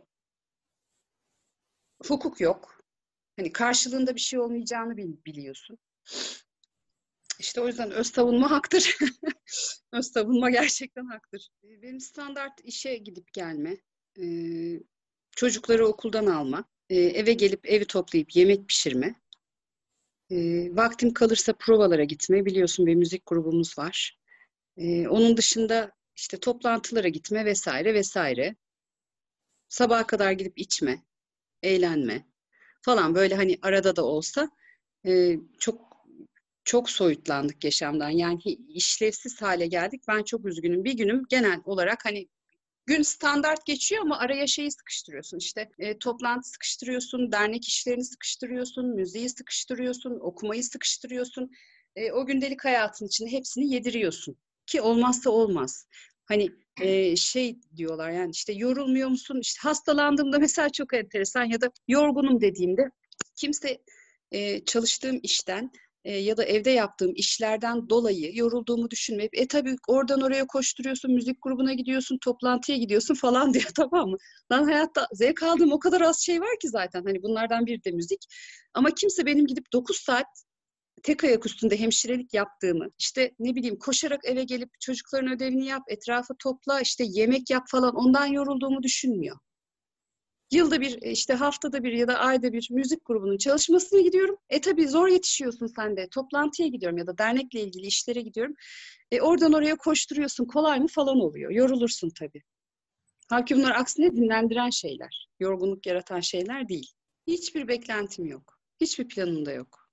hukuk yok. Hani karşılığında bir şey olmayacağını biliyorsun. İşte o yüzden öz savunma haktır. Öz savunma gerçekten haktır. Benim standart işe gidip gelme, e, çocukları okuldan alma, e, eve gelip evi toplayıp yemek pişirme, e, vaktim kalırsa provalara gitme. Biliyorsun bir müzik grubumuz var. E, onun dışında işte toplantılara gitme vesaire vesaire. Sabaha kadar gidip içme, eğlenme falan böyle hani arada da olsa e, çok çok soyutlandık yaşamdan. Yani işlevsiz hale geldik. Ben çok üzgünüm. Bir günüm genel olarak hani gün standart geçiyor ama araya şeyi sıkıştırıyorsun. İşte e, toplantı sıkıştırıyorsun, dernek işlerini sıkıştırıyorsun, müziği sıkıştırıyorsun, okumayı sıkıştırıyorsun. E, o gündelik hayatın içinde hepsini yediriyorsun. Ki olmazsa olmaz. Hani e, şey diyorlar yani işte yorulmuyor musun? İşte hastalandığımda mesela çok enteresan ya da yorgunum dediğimde kimse e, çalıştığım işten e, ya da evde yaptığım işlerden dolayı yorulduğumu düşünmeyip e tabii oradan oraya koşturuyorsun, müzik grubuna gidiyorsun, toplantıya gidiyorsun falan diyor tamam mı? Lan hayatta zevk aldığım o kadar az şey var ki zaten hani bunlardan biri de müzik. Ama kimse benim gidip dokuz saat tek ayak üstünde hemşirelik yaptığımı, işte ne bileyim koşarak eve gelip çocukların ödevini yap, etrafı topla, işte yemek yap falan ondan yorulduğumu düşünmüyor. Yılda bir, işte haftada bir ya da ayda bir müzik grubunun çalışmasına gidiyorum. E tabii zor yetişiyorsun sen de. Toplantıya gidiyorum ya da dernekle ilgili işlere gidiyorum. E oradan oraya koşturuyorsun. Kolay mı falan oluyor. Yorulursun tabii. Halbuki bunlar aksine dinlendiren şeyler. Yorgunluk yaratan şeyler değil. Hiçbir beklentim yok. Hiçbir planım da yok.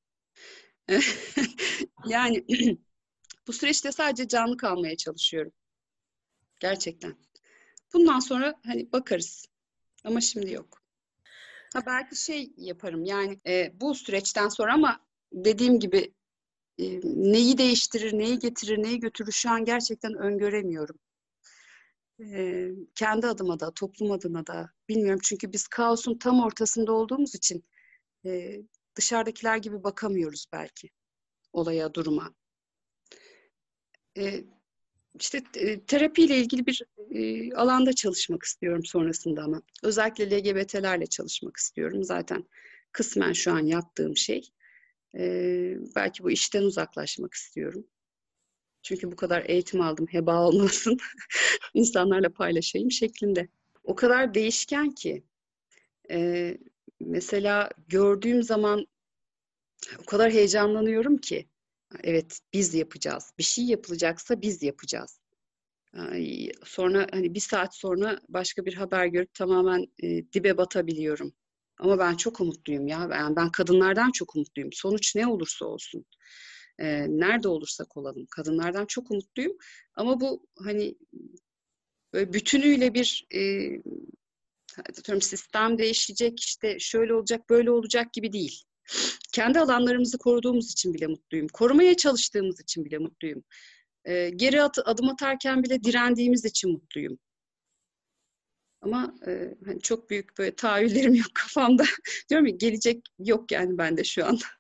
Yani bu süreçte sadece canlı kalmaya çalışıyorum. Gerçekten. Bundan sonra hani bakarız. Ama şimdi yok. Ha belki şey yaparım yani e, bu süreçten sonra ama dediğim gibi e, neyi değiştirir, neyi getirir, neyi götürür şu an gerçekten öngöremiyorum. E, kendi adıma da, toplum adına da bilmiyorum çünkü biz kaosun tam ortasında olduğumuz için e, dışarıdakiler gibi bakamıyoruz belki olaya, duruma. E, işte e, terapiyle ilgili bir e, alanda çalışmak istiyorum sonrasında ama özellikle L G B T'lerle çalışmak istiyorum. Zaten kısmen şu an yaptığım şey. Ee, belki bu işten uzaklaşmak istiyorum. Çünkü bu kadar eğitim aldım, heba olmasın, insanlarla paylaşayım şeklinde. O kadar değişken ki, e, mesela gördüğüm zaman o kadar heyecanlanıyorum ki, evet biz yapacağız, bir şey yapılacaksa biz yapacağız. Ay, sonra hani bir saat sonra başka bir haber görüp tamamen e, dibe batabiliyorum. Ama ben çok umutluyum ya. Yani ben kadınlardan çok umutluyum. Sonuç ne olursa olsun. E, nerede olursak olalım. Kadınlardan çok umutluyum. Ama bu hani böyle bütünüyle bir e, atıyorum sistem değişecek, işte şöyle olacak, böyle olacak gibi değil. Kendi alanlarımızı koruduğumuz için bile mutluyum. Korumaya çalıştığımız için bile mutluyum. E, geri at, adım atarken bile direndiğimiz için mutluyum. Ama e, hani çok büyük böyle tahayyüllerim yok kafamda. Diyorum ya gelecek yok yani bende şu an.